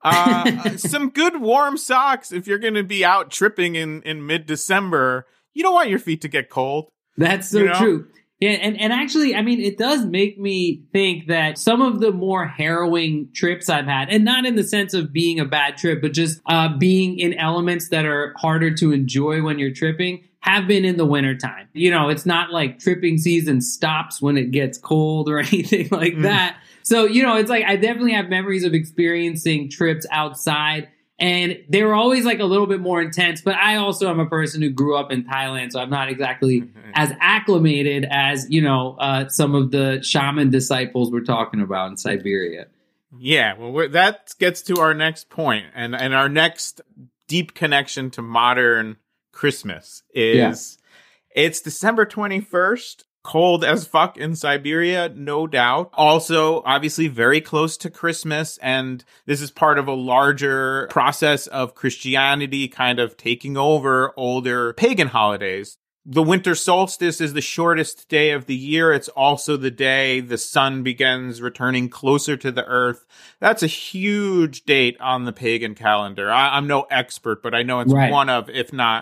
uh, some good warm socks if you're going to be out tripping in, in mid-December. You don't want your feet to get cold. That's so you know? true. Yeah, and, and actually, I mean, it does make me think that some of the more harrowing trips I've had, and not in the sense of being a bad trip, but just uh, being in elements that are harder to enjoy when you're tripping, have been in the wintertime. You know, it's not like tripping season stops when it gets cold or anything like mm. that. So, you know, it's like I definitely have memories of experiencing trips outside. And they were always like a little bit more intense, but I also am a person who grew up in Thailand, so I'm not exactly as acclimated as, you know, uh, some of the shaman disciples we're talking about in Siberia. Yeah, well, we're, that gets to our next point, and and our next deep connection to modern Christmas is yeah. It's December twenty-first. Cold as fuck in Siberia, no doubt. Also, obviously, very close to Christmas. And this is part of a larger process of Christianity kind of taking over older pagan holidays. The winter solstice is the shortest day of the year. It's also the day the sun begins returning closer to the earth. That's a huge date on the pagan calendar. I- I'm no expert, but I know it's right. one of, if not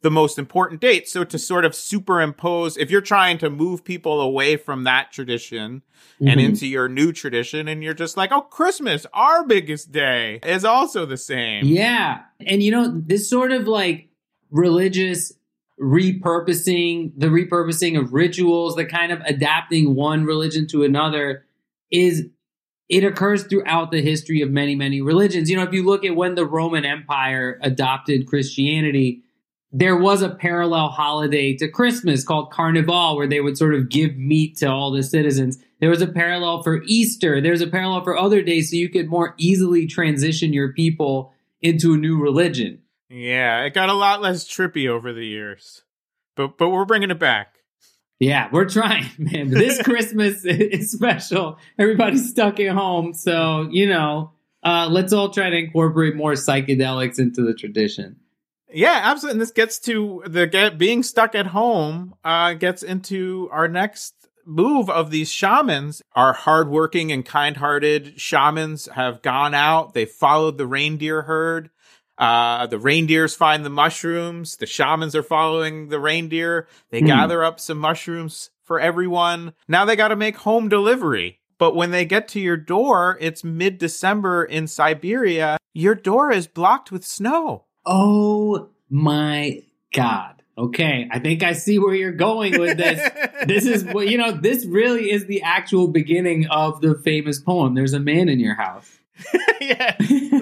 the most important date. So to sort of superimpose, if you're trying to move people away from that tradition mm-hmm. and into your new tradition, and you're just like, oh, Christmas, our biggest day, is also the same. Yeah. And, you know, this sort of like religious repurposing, the repurposing of rituals, the kind of adapting one religion to another is, it occurs throughout the history of many, many religions. You know, if you look at when the Roman Empire adopted Christianity, there was a parallel holiday to Christmas called Carnival, where they would sort of give meat to all the citizens. There was a parallel for Easter. There's a parallel for other days, so you could more easily transition your people into a new religion. Yeah, it got a lot less trippy over the years, but but we're bringing it back. Yeah, we're trying, man. But this Christmas is special. Everybody's stuck at home, so you know, uh, let's all try to incorporate more psychedelics into the tradition. Yeah, absolutely. And this gets to the get being stuck at home. Uh, gets into our next move of these shamans. Our hardworking and kind-hearted shamans have gone out. They followed the reindeer herd. Uh, the reindeers find the mushrooms. The shamans are following the reindeer. They mm. gather up some mushrooms for everyone. Now they got to make home delivery. But when they get to your door, it's mid-December in Siberia. Your door is blocked with snow. Oh my God. Okay. I think I see where you're going with this. This is what, you know, this really is the actual beginning of the famous poem. There's a man in your house. Yeah.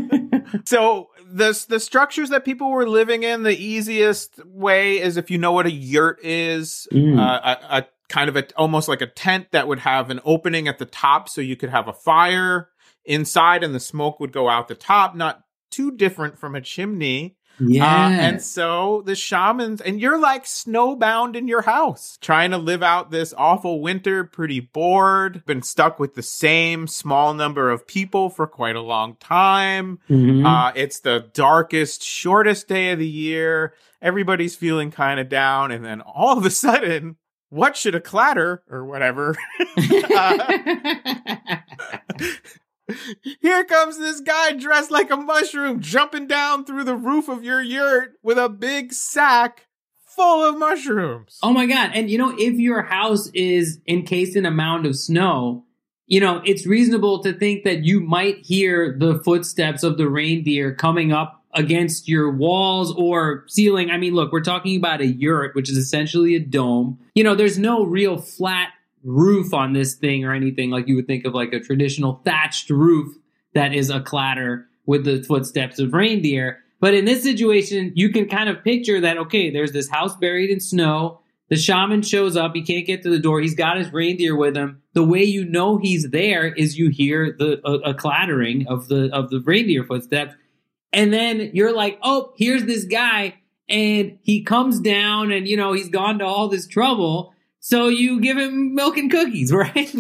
So the the structures that people were living in, the easiest way is if you know what a yurt is, mm. uh, a, a kind of a almost like a tent that would have an opening at the top, so you could have a fire inside, and the smoke would go out the top. Not too different from a chimney. Yeah. Uh, and so the shamans, and you're like snowbound in your house, trying to live out this awful winter, pretty bored, been stuck with the same small number of people for quite a long time. Mm-hmm. Uh, it's the darkest, shortest day of the year. Everybody's feeling kind of down. And then all of a sudden, what should a clatter or whatever? uh, Here comes this guy dressed like a mushroom, jumping down through the roof of your yurt with a big sack full of mushrooms. Oh my God. And you know, if your house is encased in a mound of snow, you know, it's reasonable to think that you might hear the footsteps of the reindeer coming up against your walls or ceiling. I mean, look, we're talking about a yurt, which is essentially a dome. You know, there's no real flat roof on this thing or anything like you would think of like a traditional thatched roof that is a clatter with the footsteps of reindeer. But in this situation, you can kind of picture that, okay, there's this house buried in snow. The shaman shows up. He can't get to the door. He's got his reindeer with him. The way you know he's there is you hear the a, a clattering of the of the reindeer footsteps. And then you're like, oh, here's this guy. And he comes down and, you know, he's gone to all this trouble. So you give him milk and cookies, right?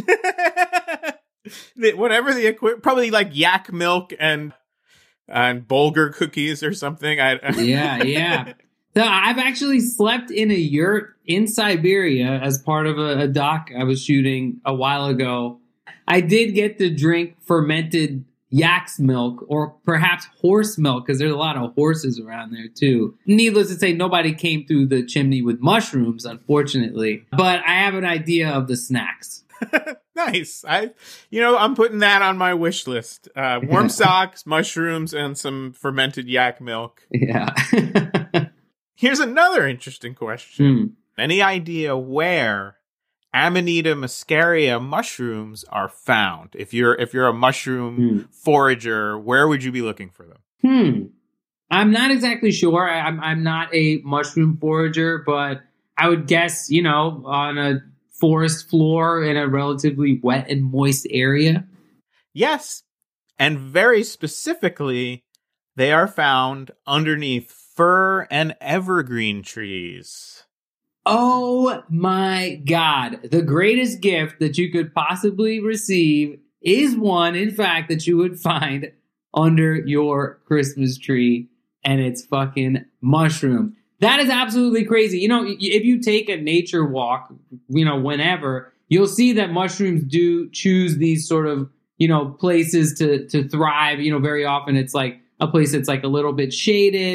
Whatever the equi- probably like yak milk and and bulgur cookies or something. I, yeah, yeah. So I've actually slept in a yurt in Siberia as part of a, a doc I was shooting a while ago. I did get to drink fermented yak's milk, or perhaps horse milk, because there's a lot of horses around there too. Needless to say, nobody came through the chimney with mushrooms, unfortunately. But I have an idea of the snacks. Nice. I, you know, I'm putting that on my wish list. Uh, warm socks, mushrooms, and some fermented yak milk. Yeah. Here's another interesting question. Mm. Any idea where Amanita muscaria mushrooms are found? If you're if you're a mushroom mm. forager, where would you be looking for them? Hmm. I'm not exactly sure. I, I'm I'm not a mushroom forager, but I would guess, you know, on a forest floor in a relatively wet and moist area. Yes. And very specifically, they are found underneath fir and evergreen trees. Oh my God. The greatest gift that you could possibly receive is one, in fact, that you would find under your Christmas tree, and it's fucking mushroom. That is absolutely crazy. You know, if you take a nature walk, you know, whenever, you'll see that mushrooms do choose these sort of, you know, places to, to thrive. You know, very often it's like a place that's like a little bit shaded.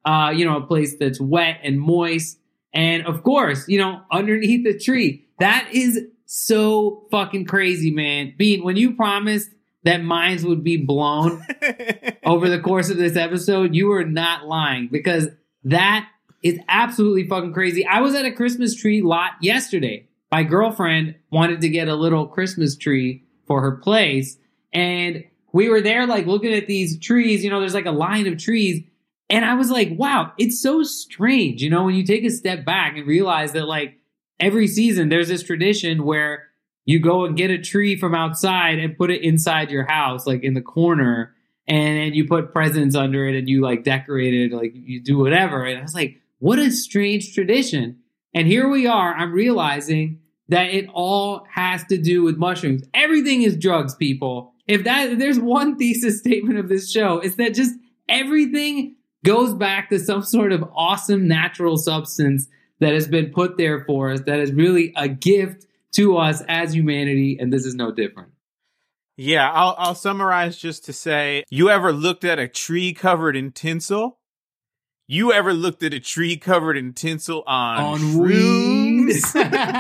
uh, you know, a place that's wet and moist. And of course, you know, underneath the tree. That is so fucking crazy, man. Bean, when you promised that minds would be blown over the course of this episode, you were not lying, because that is absolutely fucking crazy. I was at a Christmas tree lot yesterday. My girlfriend wanted to get a little Christmas tree for her place. And we were there like looking at these trees, you know, there's like a line of trees. And I was like, wow, it's so strange, you know, when you take a step back and realize that like every season there's this tradition where you go and get a tree from outside and put it inside your house, like in the corner, and then you put presents under it and you like decorate it, like you do whatever. And I was like, what a strange tradition. And here we are, I'm realizing that it all has to do with mushrooms. Everything is drugs, people. If that if there's one thesis statement of this show, it's that just everything goes back to some sort of awesome natural substance that has been put there for us, that is really a gift to us as humanity, and this is no different. Yeah, I'll I'll summarize just to say, you ever looked at a tree covered in tinsel? You ever looked at a tree covered in tinsel on, On shrooms?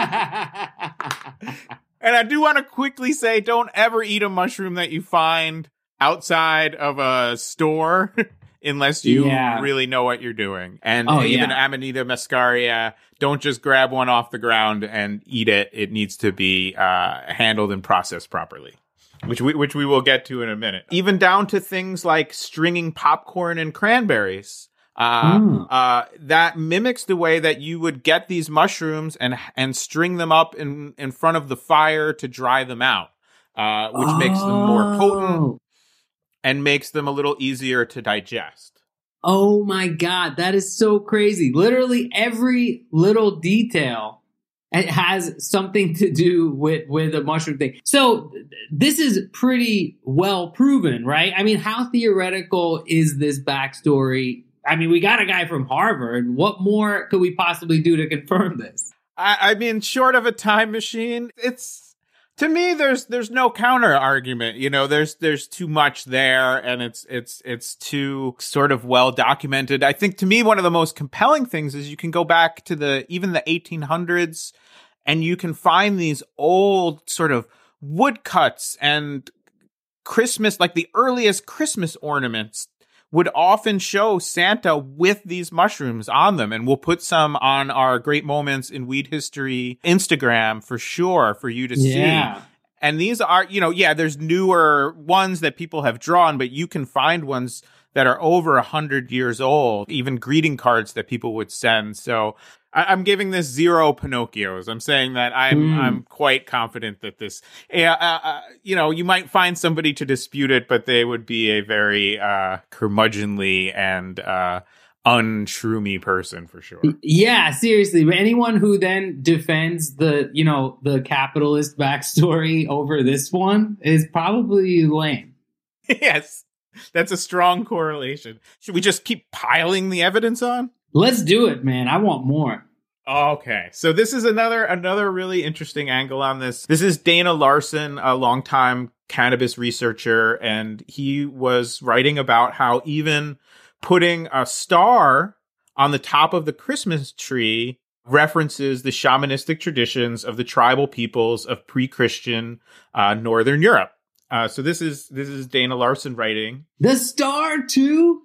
And I do want to quickly say, don't ever eat a mushroom that you find outside of a store unless you Yeah. really know what you're doing. And Oh, even yeah. Amanita muscaria, don't just grab one off the ground and eat it. It needs to be uh, handled and processed properly, which we, which we will get to in a minute. Even down to things like stringing popcorn and cranberries. Uh, Mm. uh, that mimics the way that you would get these mushrooms and and string them up in, in front of the fire to dry them out, uh, which makes them more potent Oh. and makes them a little easier to digest. Oh my God, that is so crazy. Literally every little detail it has something to do with, with a mushroom thing. So th- this is pretty well proven, right? I mean, how theoretical is this backstory? I mean, we got a guy from Harvard. What more could we possibly do to confirm this? I, I mean, short of a time machine, it's to me. There's there's no counter argument. You know, there's there's too much there, and it's it's it's too sort of well documented. I think to me, one of the most compelling things is you can go back to the even the eighteen hundreds, and you can find these old sort of woodcuts and Christmas, like the earliest Christmas ornaments, would often show Santa with these mushrooms on them. And we'll put some on our Great Moments in Weed History Instagram for sure for you to Yeah. see. And these are, you know, yeah, there's newer ones that people have drawn, but you can find ones that are over a hundred years old, even greeting cards that people would send. So I, I'm giving this zero Pinocchios. I'm saying that I'm Mm. I'm quite confident that this, uh, uh, you know, you might find somebody to dispute it, but they would be a very uh, curmudgeonly and uh, unshroomy person for sure. Yeah, seriously. But anyone who then defends the, you know, the capitalist backstory over this one is probably lame. Yes, that's a strong correlation. Should we just keep piling the evidence on? Let's do it, man. I want more. Okay, so this is another another really interesting angle on this. This is Dana Larson, a longtime cannabis researcher, and he was writing about how even putting a star on the top of the Christmas tree references the shamanistic traditions of the tribal peoples of pre-Christian uh, Northern Europe. Uh, so this is this is Dana Larson writing. The star too?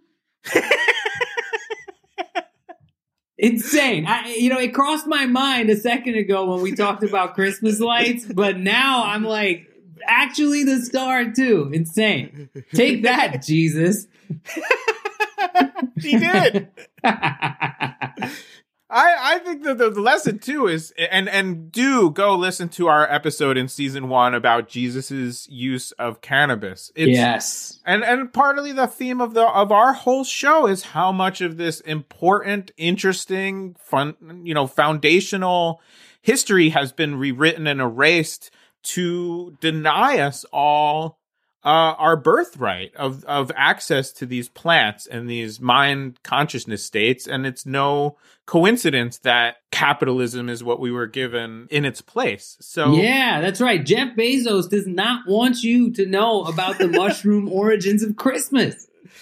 Insane. I, you know, it crossed my mind a second ago when we talked about Christmas lights, but now I'm like, actually the star too. Insane. Take that, Jesus. He did. I, I think that the lesson too is, and, and do go listen to our episode in season one about Jesus's use of cannabis. It's, Yes. And, and partly the theme of the, of our whole show is how much of this important, interesting, fun, you know, foundational history has been rewritten and erased to deny us all Uh, our birthright of, of access to these plants and these mind consciousness states. And it's no coincidence that capitalism is what we were given in its place. So Yeah, that's right. Jeff Bezos does not want you to know about the mushroom origins of Christmas.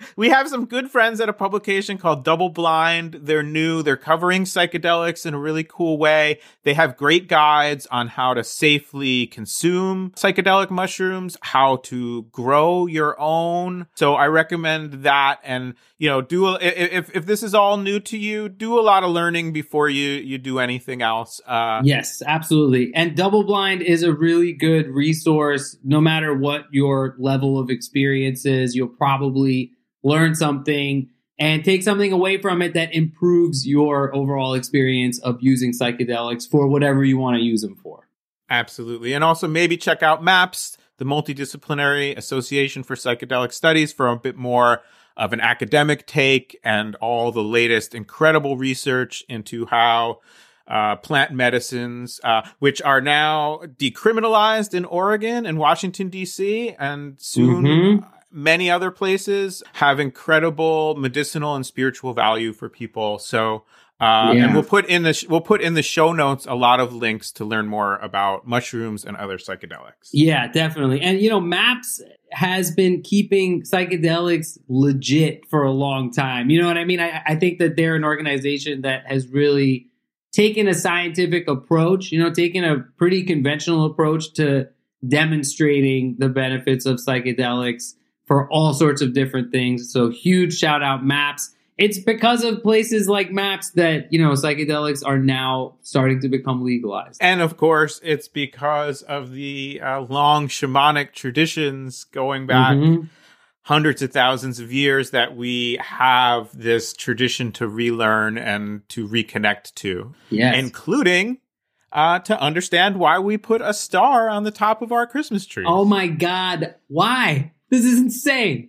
We have some good friends at a publication called Double Blind. They're new. They're covering psychedelics in a really cool way. They have great guides on how to safely consume psychedelic mushrooms, how to grow your own. So I recommend that. And, you know, do a, if if this is all new to you, do a lot of learning before you you do anything else. Uh, yes, absolutely. And Double Blind is a really good resource. No matter what your level of experience is, you'll probably learn something and take something away from it that improves your overall experience of using psychedelics for whatever you want to use them for. Absolutely. And also maybe check out MAPS, the Multidisciplinary Association for Psychedelic Studies, for a bit more of an academic take and all the latest incredible research into how uh, plant medicines, uh, which are now decriminalized in Oregon and Washington, D C, and soon Mm-hmm. many other places, have incredible medicinal and spiritual value for people. So, uh, Yeah. and we'll put in the sh- we'll put in the show notes a lot of links to learn more about mushrooms and other psychedelics. Yeah, definitely. And, you know, MAPS has been keeping psychedelics legit for a long time. You know what I mean? I, I think that they're an organization that has really taken a scientific approach, you know, taken a pretty conventional approach to demonstrating the benefits of psychedelics for all sorts of different things. So huge shout out MAPS. It's because of places like MAPS that, you know, psychedelics are now starting to become legalized. And of course, it's because of the uh, long shamanic traditions going back Mhm. hundreds of thousands of years that we have this tradition to relearn and to reconnect to, Yes. including uh, to understand why we put a star on the top of our Christmas tree. Oh my God. Why? This is insane.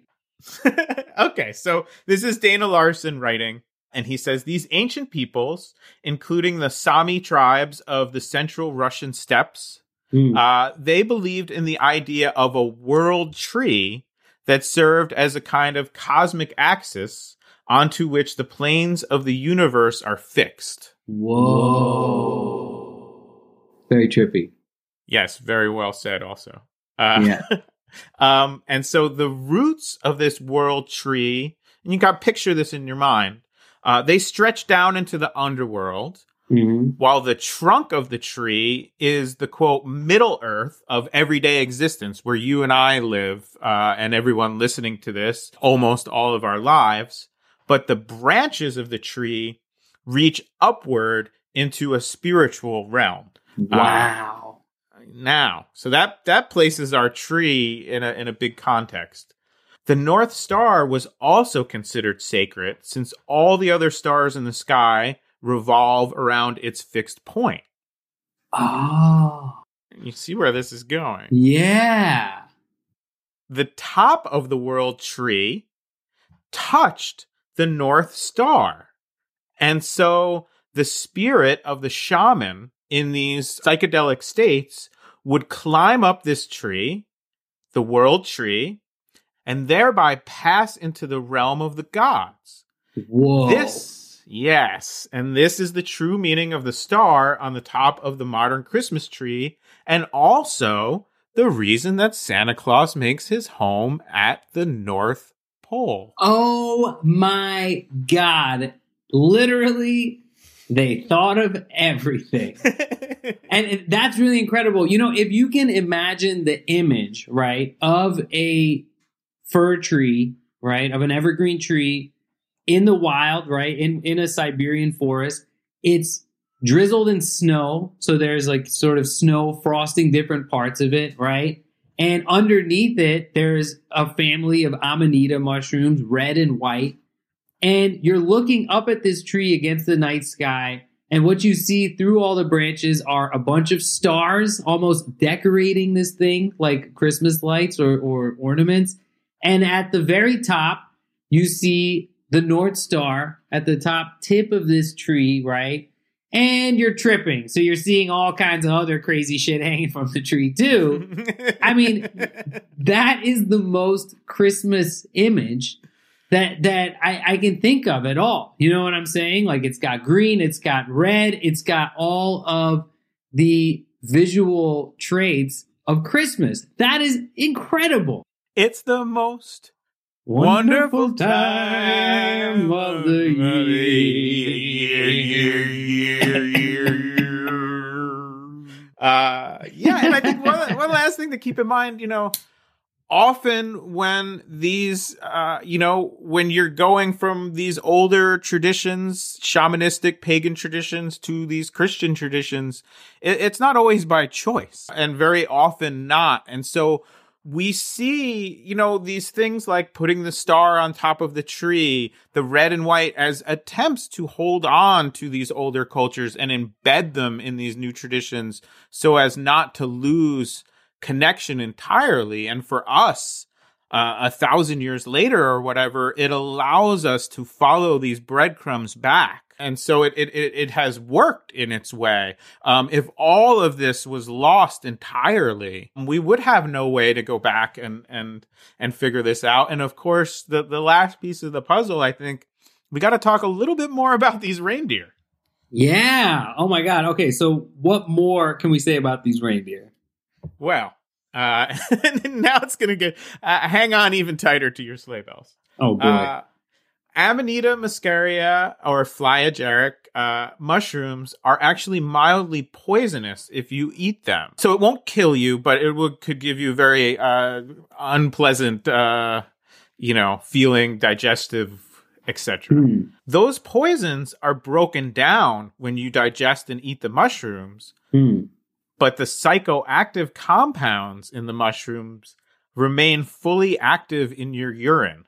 Okay, so this is Dana Larson writing, and he says, these ancient peoples, including the Sami tribes of the central Russian steppes, Mm. uh, they believed in the idea of a world tree that served as a kind of cosmic axis onto which the planes of the universe are fixed. Whoa. Very trippy. Yes, very well said also. Uh, Yeah. um, and so the roots of this world tree, and you got to picture this in your mind, uh, they stretch down into the underworld, Mm-hmm. while the trunk of the tree is the, quote, middle earth of everyday existence, where you and I live, uh, and everyone listening to this, almost all of our lives. But the branches of the tree reach upward into a spiritual realm. Wow. Uh, now, so that, that places our tree in a, in a big context. The North Star was also considered sacred, since all the other stars in the sky revolve around its fixed point. Oh. You see where this is going. Yeah. The top of the world tree touched the North Star. And so the spirit of the shaman in these psychedelic states would climb up this tree, the world tree, and thereby pass into the realm of the gods. Whoa. This Yes, and this is the true meaning of the star on the top of the modern Christmas tree, and also the reason that Santa Claus makes his home at the North Pole. Oh my God. Literally, they thought of everything. And it- that's really incredible. You know, if you can imagine the image, right, of a fir tree, right, of an evergreen tree in the wild, right, in, in a Siberian forest, it's drizzled in snow. So there's like sort of snow frosting different parts of it, right? And underneath it, there's a family of Amanita mushrooms, red and white. And you're looking up at this tree against the night sky. And what you see through all the branches are a bunch of stars almost decorating this thing like Christmas lights or, or ornaments. And at the very top, you see the North Star at the top tip of this tree, right? And you're tripping. So you're seeing all kinds of other crazy shit hanging from the tree too. I mean, that is the most Christmas image that that I, I can think of at all. You know what I'm saying? Like, it's got green, it's got red, it's got all of the visual traits of Christmas. That is incredible. It's the most Wonderful time of the year. year, year, year, year. Uh, yeah, and I think one, one last thing to keep in mind, you know, often when these, uh, you know, when you're going from these older traditions, shamanistic pagan traditions to these Christian traditions, it, it's not always by choice, and very often not. And so we see, you know, these things like putting the star on top of the tree, the red and white, as attempts to hold on to these older cultures and embed them in these new traditions so as not to lose connection entirely. And for us, uh, a thousand years later or whatever, it allows us to follow these breadcrumbs back. And so it it it has worked in its way. Um, if all of this was lost entirely, we would have no way to go back and and and figure this out. And of course, the the last piece of the puzzle, I think, we got to talk a little bit more about these reindeer. Yeah. Oh my God. Okay. So what more can we say about these reindeer? Well, uh, now it's going to get uh, hang on even tighter to your sleigh bells. Oh boy. Uh, Amanita muscaria or flyageric uh, mushrooms are actually mildly poisonous if you eat them. So it won't kill you, but it will, could give you very uh, unpleasant, uh, you know, feeling, digestive, et cetera. Mm. Those poisons are broken down when you digest and eat the mushrooms, mm. but the psychoactive compounds in the mushrooms remain fully active in your urine.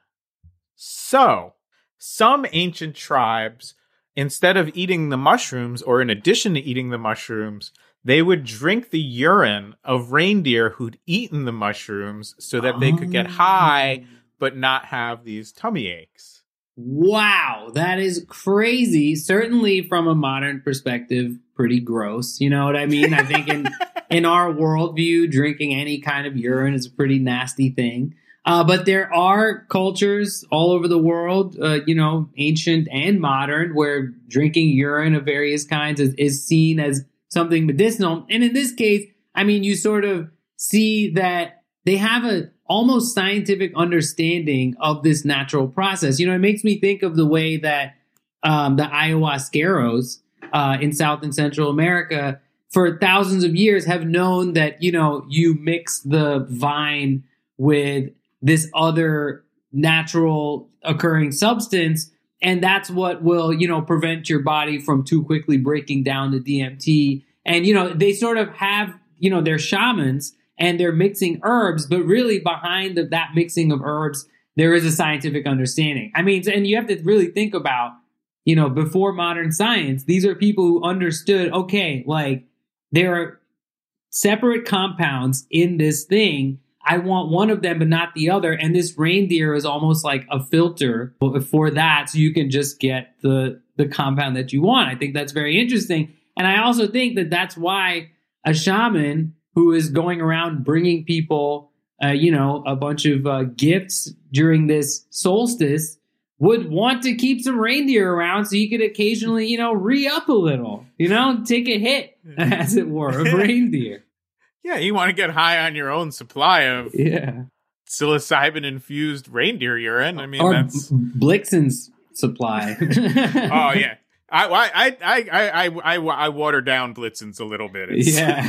So some ancient tribes, instead of eating the mushrooms, or in addition to eating the mushrooms, they would drink the urine of reindeer who'd eaten the mushrooms so that they could get high but not have these tummy aches. Wow, that is crazy. Certainly from a modern perspective, pretty gross. You know what I mean? I think in, in our worldview, drinking any kind of urine is a pretty nasty thing. Uh, but there are cultures all over the world, uh, you know, ancient and modern, where drinking urine of various kinds is, is seen as something medicinal. And in this case, I mean, you sort of see that they have a almost scientific understanding of this natural process. You know, it makes me think of the way that um, the ayahuasqueros uh, in South and Central America for thousands of years have known that, you know, you mix the vine with this other natural occurring substance, and that's what will, you know, prevent your body from too quickly breaking down the D M T. And, you know, they sort of have, you know, they're shamans and they're mixing herbs, but really behind the, that mixing of herbs, there is a scientific understanding. I mean, and you have to really think about, you know, before modern science, these are people who understood, okay, like there are separate compounds in this thing. I want one of them, but not the other. And this reindeer is almost like a filter for that. So you can just get the, the compound that you want. I think that's very interesting. And I also think that that's why a shaman who is going around bringing people, uh, you know, a bunch of uh, gifts during this solstice would want to keep some reindeer around so you could occasionally, you know, re-up a little, you know, take a hit, as it were, of reindeer. Yeah, you want to get high on your own supply of yeah. psilocybin-infused reindeer urine. I mean, or that's Blixen's supply. Oh yeah, I I I I I I, I water down Blitzen's a little bit. It's, yeah,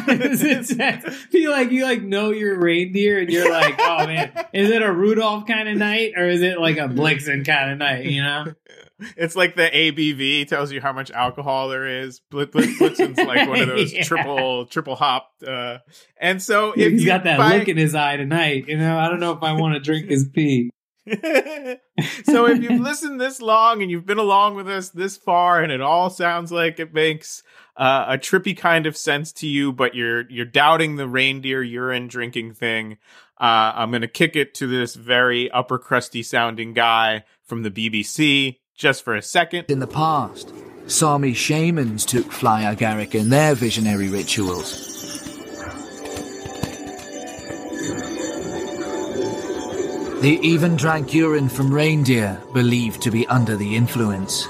it's, you like you like know your reindeer, and you're like, oh man, is it a Rudolph kind of night or is it like a Blixen kind of night? You know. It's like the A B V tells you how much alcohol there is. Blitz, Blitz, Blitzen's like one of those yeah. triple triple hop. Uh, and so if he's you got that buy... look in his eye tonight, you know, I don't know if I want to drink his pee. So if you've listened this long and you've been along with us this far, and it all sounds like it makes uh, a trippy kind of sense to you, but you're you're doubting the reindeer urine drinking thing, uh, I'm going to kick it to this very upper crusty sounding guy from the B B C. Just for a second. In the past, Sami shamans took fly agaric in their visionary rituals. They even drank urine from reindeer, believed to be under the influence.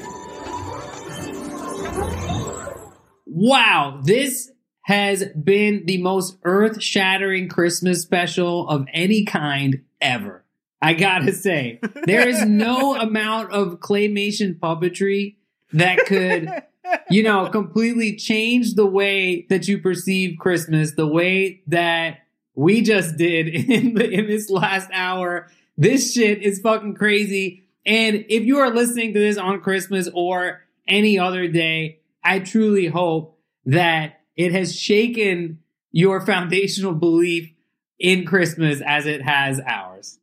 Wow, this has been the most earth-shattering Christmas special of any kind ever. I gotta say, there is no amount of claymation puppetry that could, you know, completely change the way that you perceive Christmas, the way that we just did in the, in this last hour. This shit is fucking crazy. And if you are listening to this on Christmas or any other day, I truly hope that it has shaken your foundational belief in Christmas as it has ours.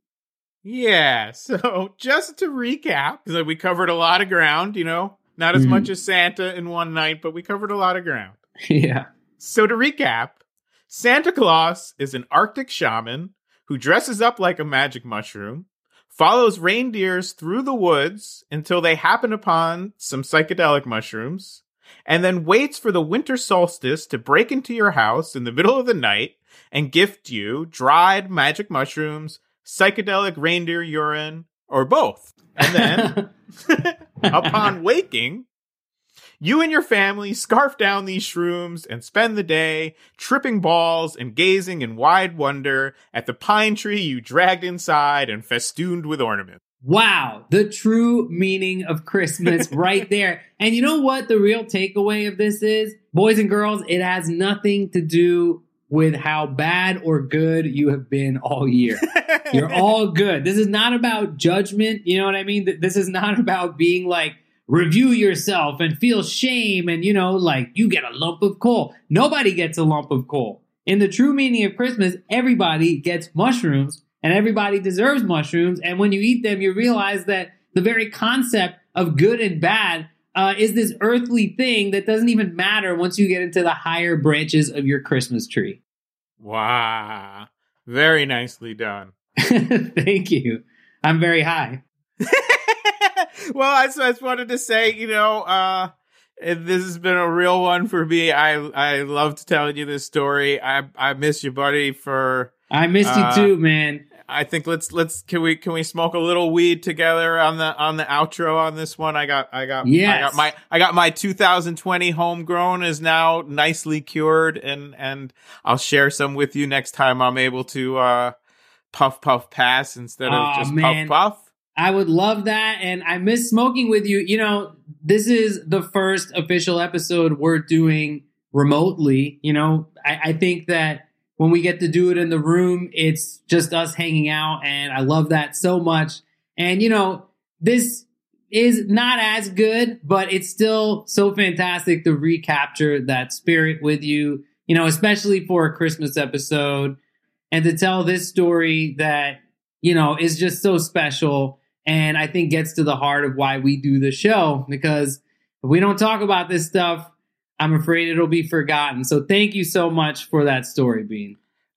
Yeah, so just to recap, because we covered a lot of ground, you know, not as mm-hmm. much as Santa in one night, but we covered a lot of ground. Yeah. So to recap, Santa Claus is an Arctic shaman who dresses up like a magic mushroom, follows reindeers through the woods until they happen upon some psychedelic mushrooms, and then waits for the winter solstice to break into your house in the middle of the night and gift you dried magic mushrooms, psychedelic reindeer urine, or both. And then, upon waking, you and your family scarf down these shrooms and spend the day tripping balls and gazing in wide wonder at the pine tree you dragged inside and festooned with ornaments. Wow, the true meaning of Christmas right there. And you know what the real takeaway of this is? Boys and girls, it has nothing to do with how bad or good you have been all year. You're all good. This is not about judgment. You know what I mean? This is not about being like, review yourself and feel shame and, you know, like you get a lump of coal. Nobody gets a lump of coal. In the true meaning of Christmas, everybody gets mushrooms and everybody deserves mushrooms. And when you eat them, you realize that the very concept of good and bad uh, is this earthly thing that doesn't even matter once you get into the higher branches of your Christmas tree. Wow. Very nicely done. Thank you. I'm very high. Well, I just, I just wanted to say, you know, uh, this has been a real one for me. I I loved telling you this story. I I miss you, buddy. For I missed uh, you too, man. I think let's let's can we can we smoke a little weed together on the on the outro on this one. I got I got yes. I got my I got my two thousand twenty homegrown is now nicely cured, and and I'll share some with you next time I'm able to uh, puff puff pass instead of oh, just man. puff puff. I would love that. And I miss smoking with you. You know, this is the first official episode we're doing remotely. You know, I, I think that when we get to do it in the room, it's just us hanging out. And I love that so much. And, you know, this is not as good, but it's still so fantastic to recapture that spirit with you, you know, especially for a Christmas episode, and to tell this story that, you know, is just so special. And I think gets to the heart of why we do the show, because if we don't talk about this stuff, I'm afraid it'll be forgotten. So thank you so much for that story, Bean.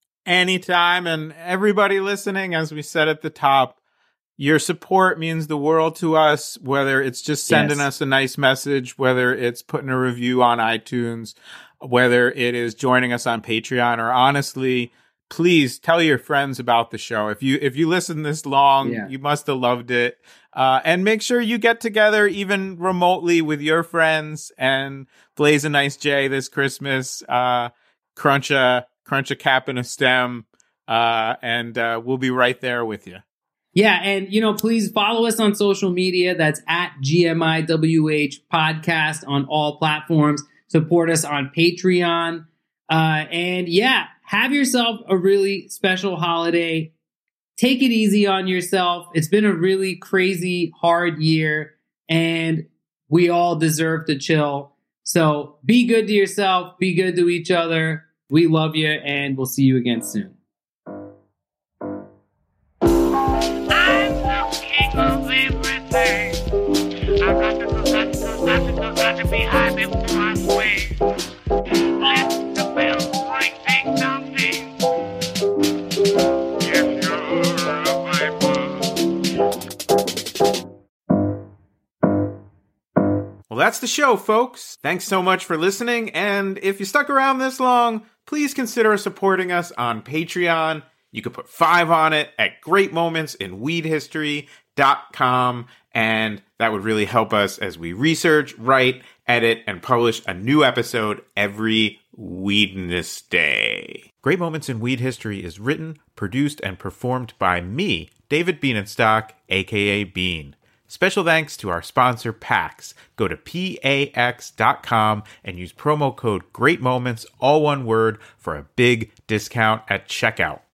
Anytime. And everybody listening, as we said at the top, your support means the world to us, whether it's just sending yes. us a nice message, whether it's putting a review on iTunes, whether it is joining us on Patreon, or honestly, please tell your friends about the show. If you if you listen this long, yeah. you must have loved it. Uh, and make sure you get together even remotely with your friends and blaze a nice J this Christmas. Uh, crunch a crunch a cap and a stem, uh, and uh, we'll be right there with you. Yeah, and you know, please follow us on social media. That's at G M I W H Podcast on all platforms. Support us on Patreon. Uh, and yeah, have yourself a really special holiday. Take it easy on yourself. It's been a really crazy, hard year, and we all deserve to chill. So be good to yourself. Be good to each other. We love you, and we'll see you again soon. I'm the king of everything. I got to, got to, got to, got to be high before I swing. Let the bells ring, ding dong ding. If you're a viper. Well, that's the show, folks. Thanks so much for listening. And if you stuck around this long, please consider supporting us on Patreon. You can put five on it at great moments in weed history dot com. And that would really help us as we research, write, edit, and publish a new episode every Weedness Day. Great Moments in Weed History is written, produced, and performed by me, David Bienenstock, aka Bean. Special thanks to our sponsor, PAX. Go to P A X dot com and use promo code GREAT MOMENTS, all one word, for a big discount at checkout.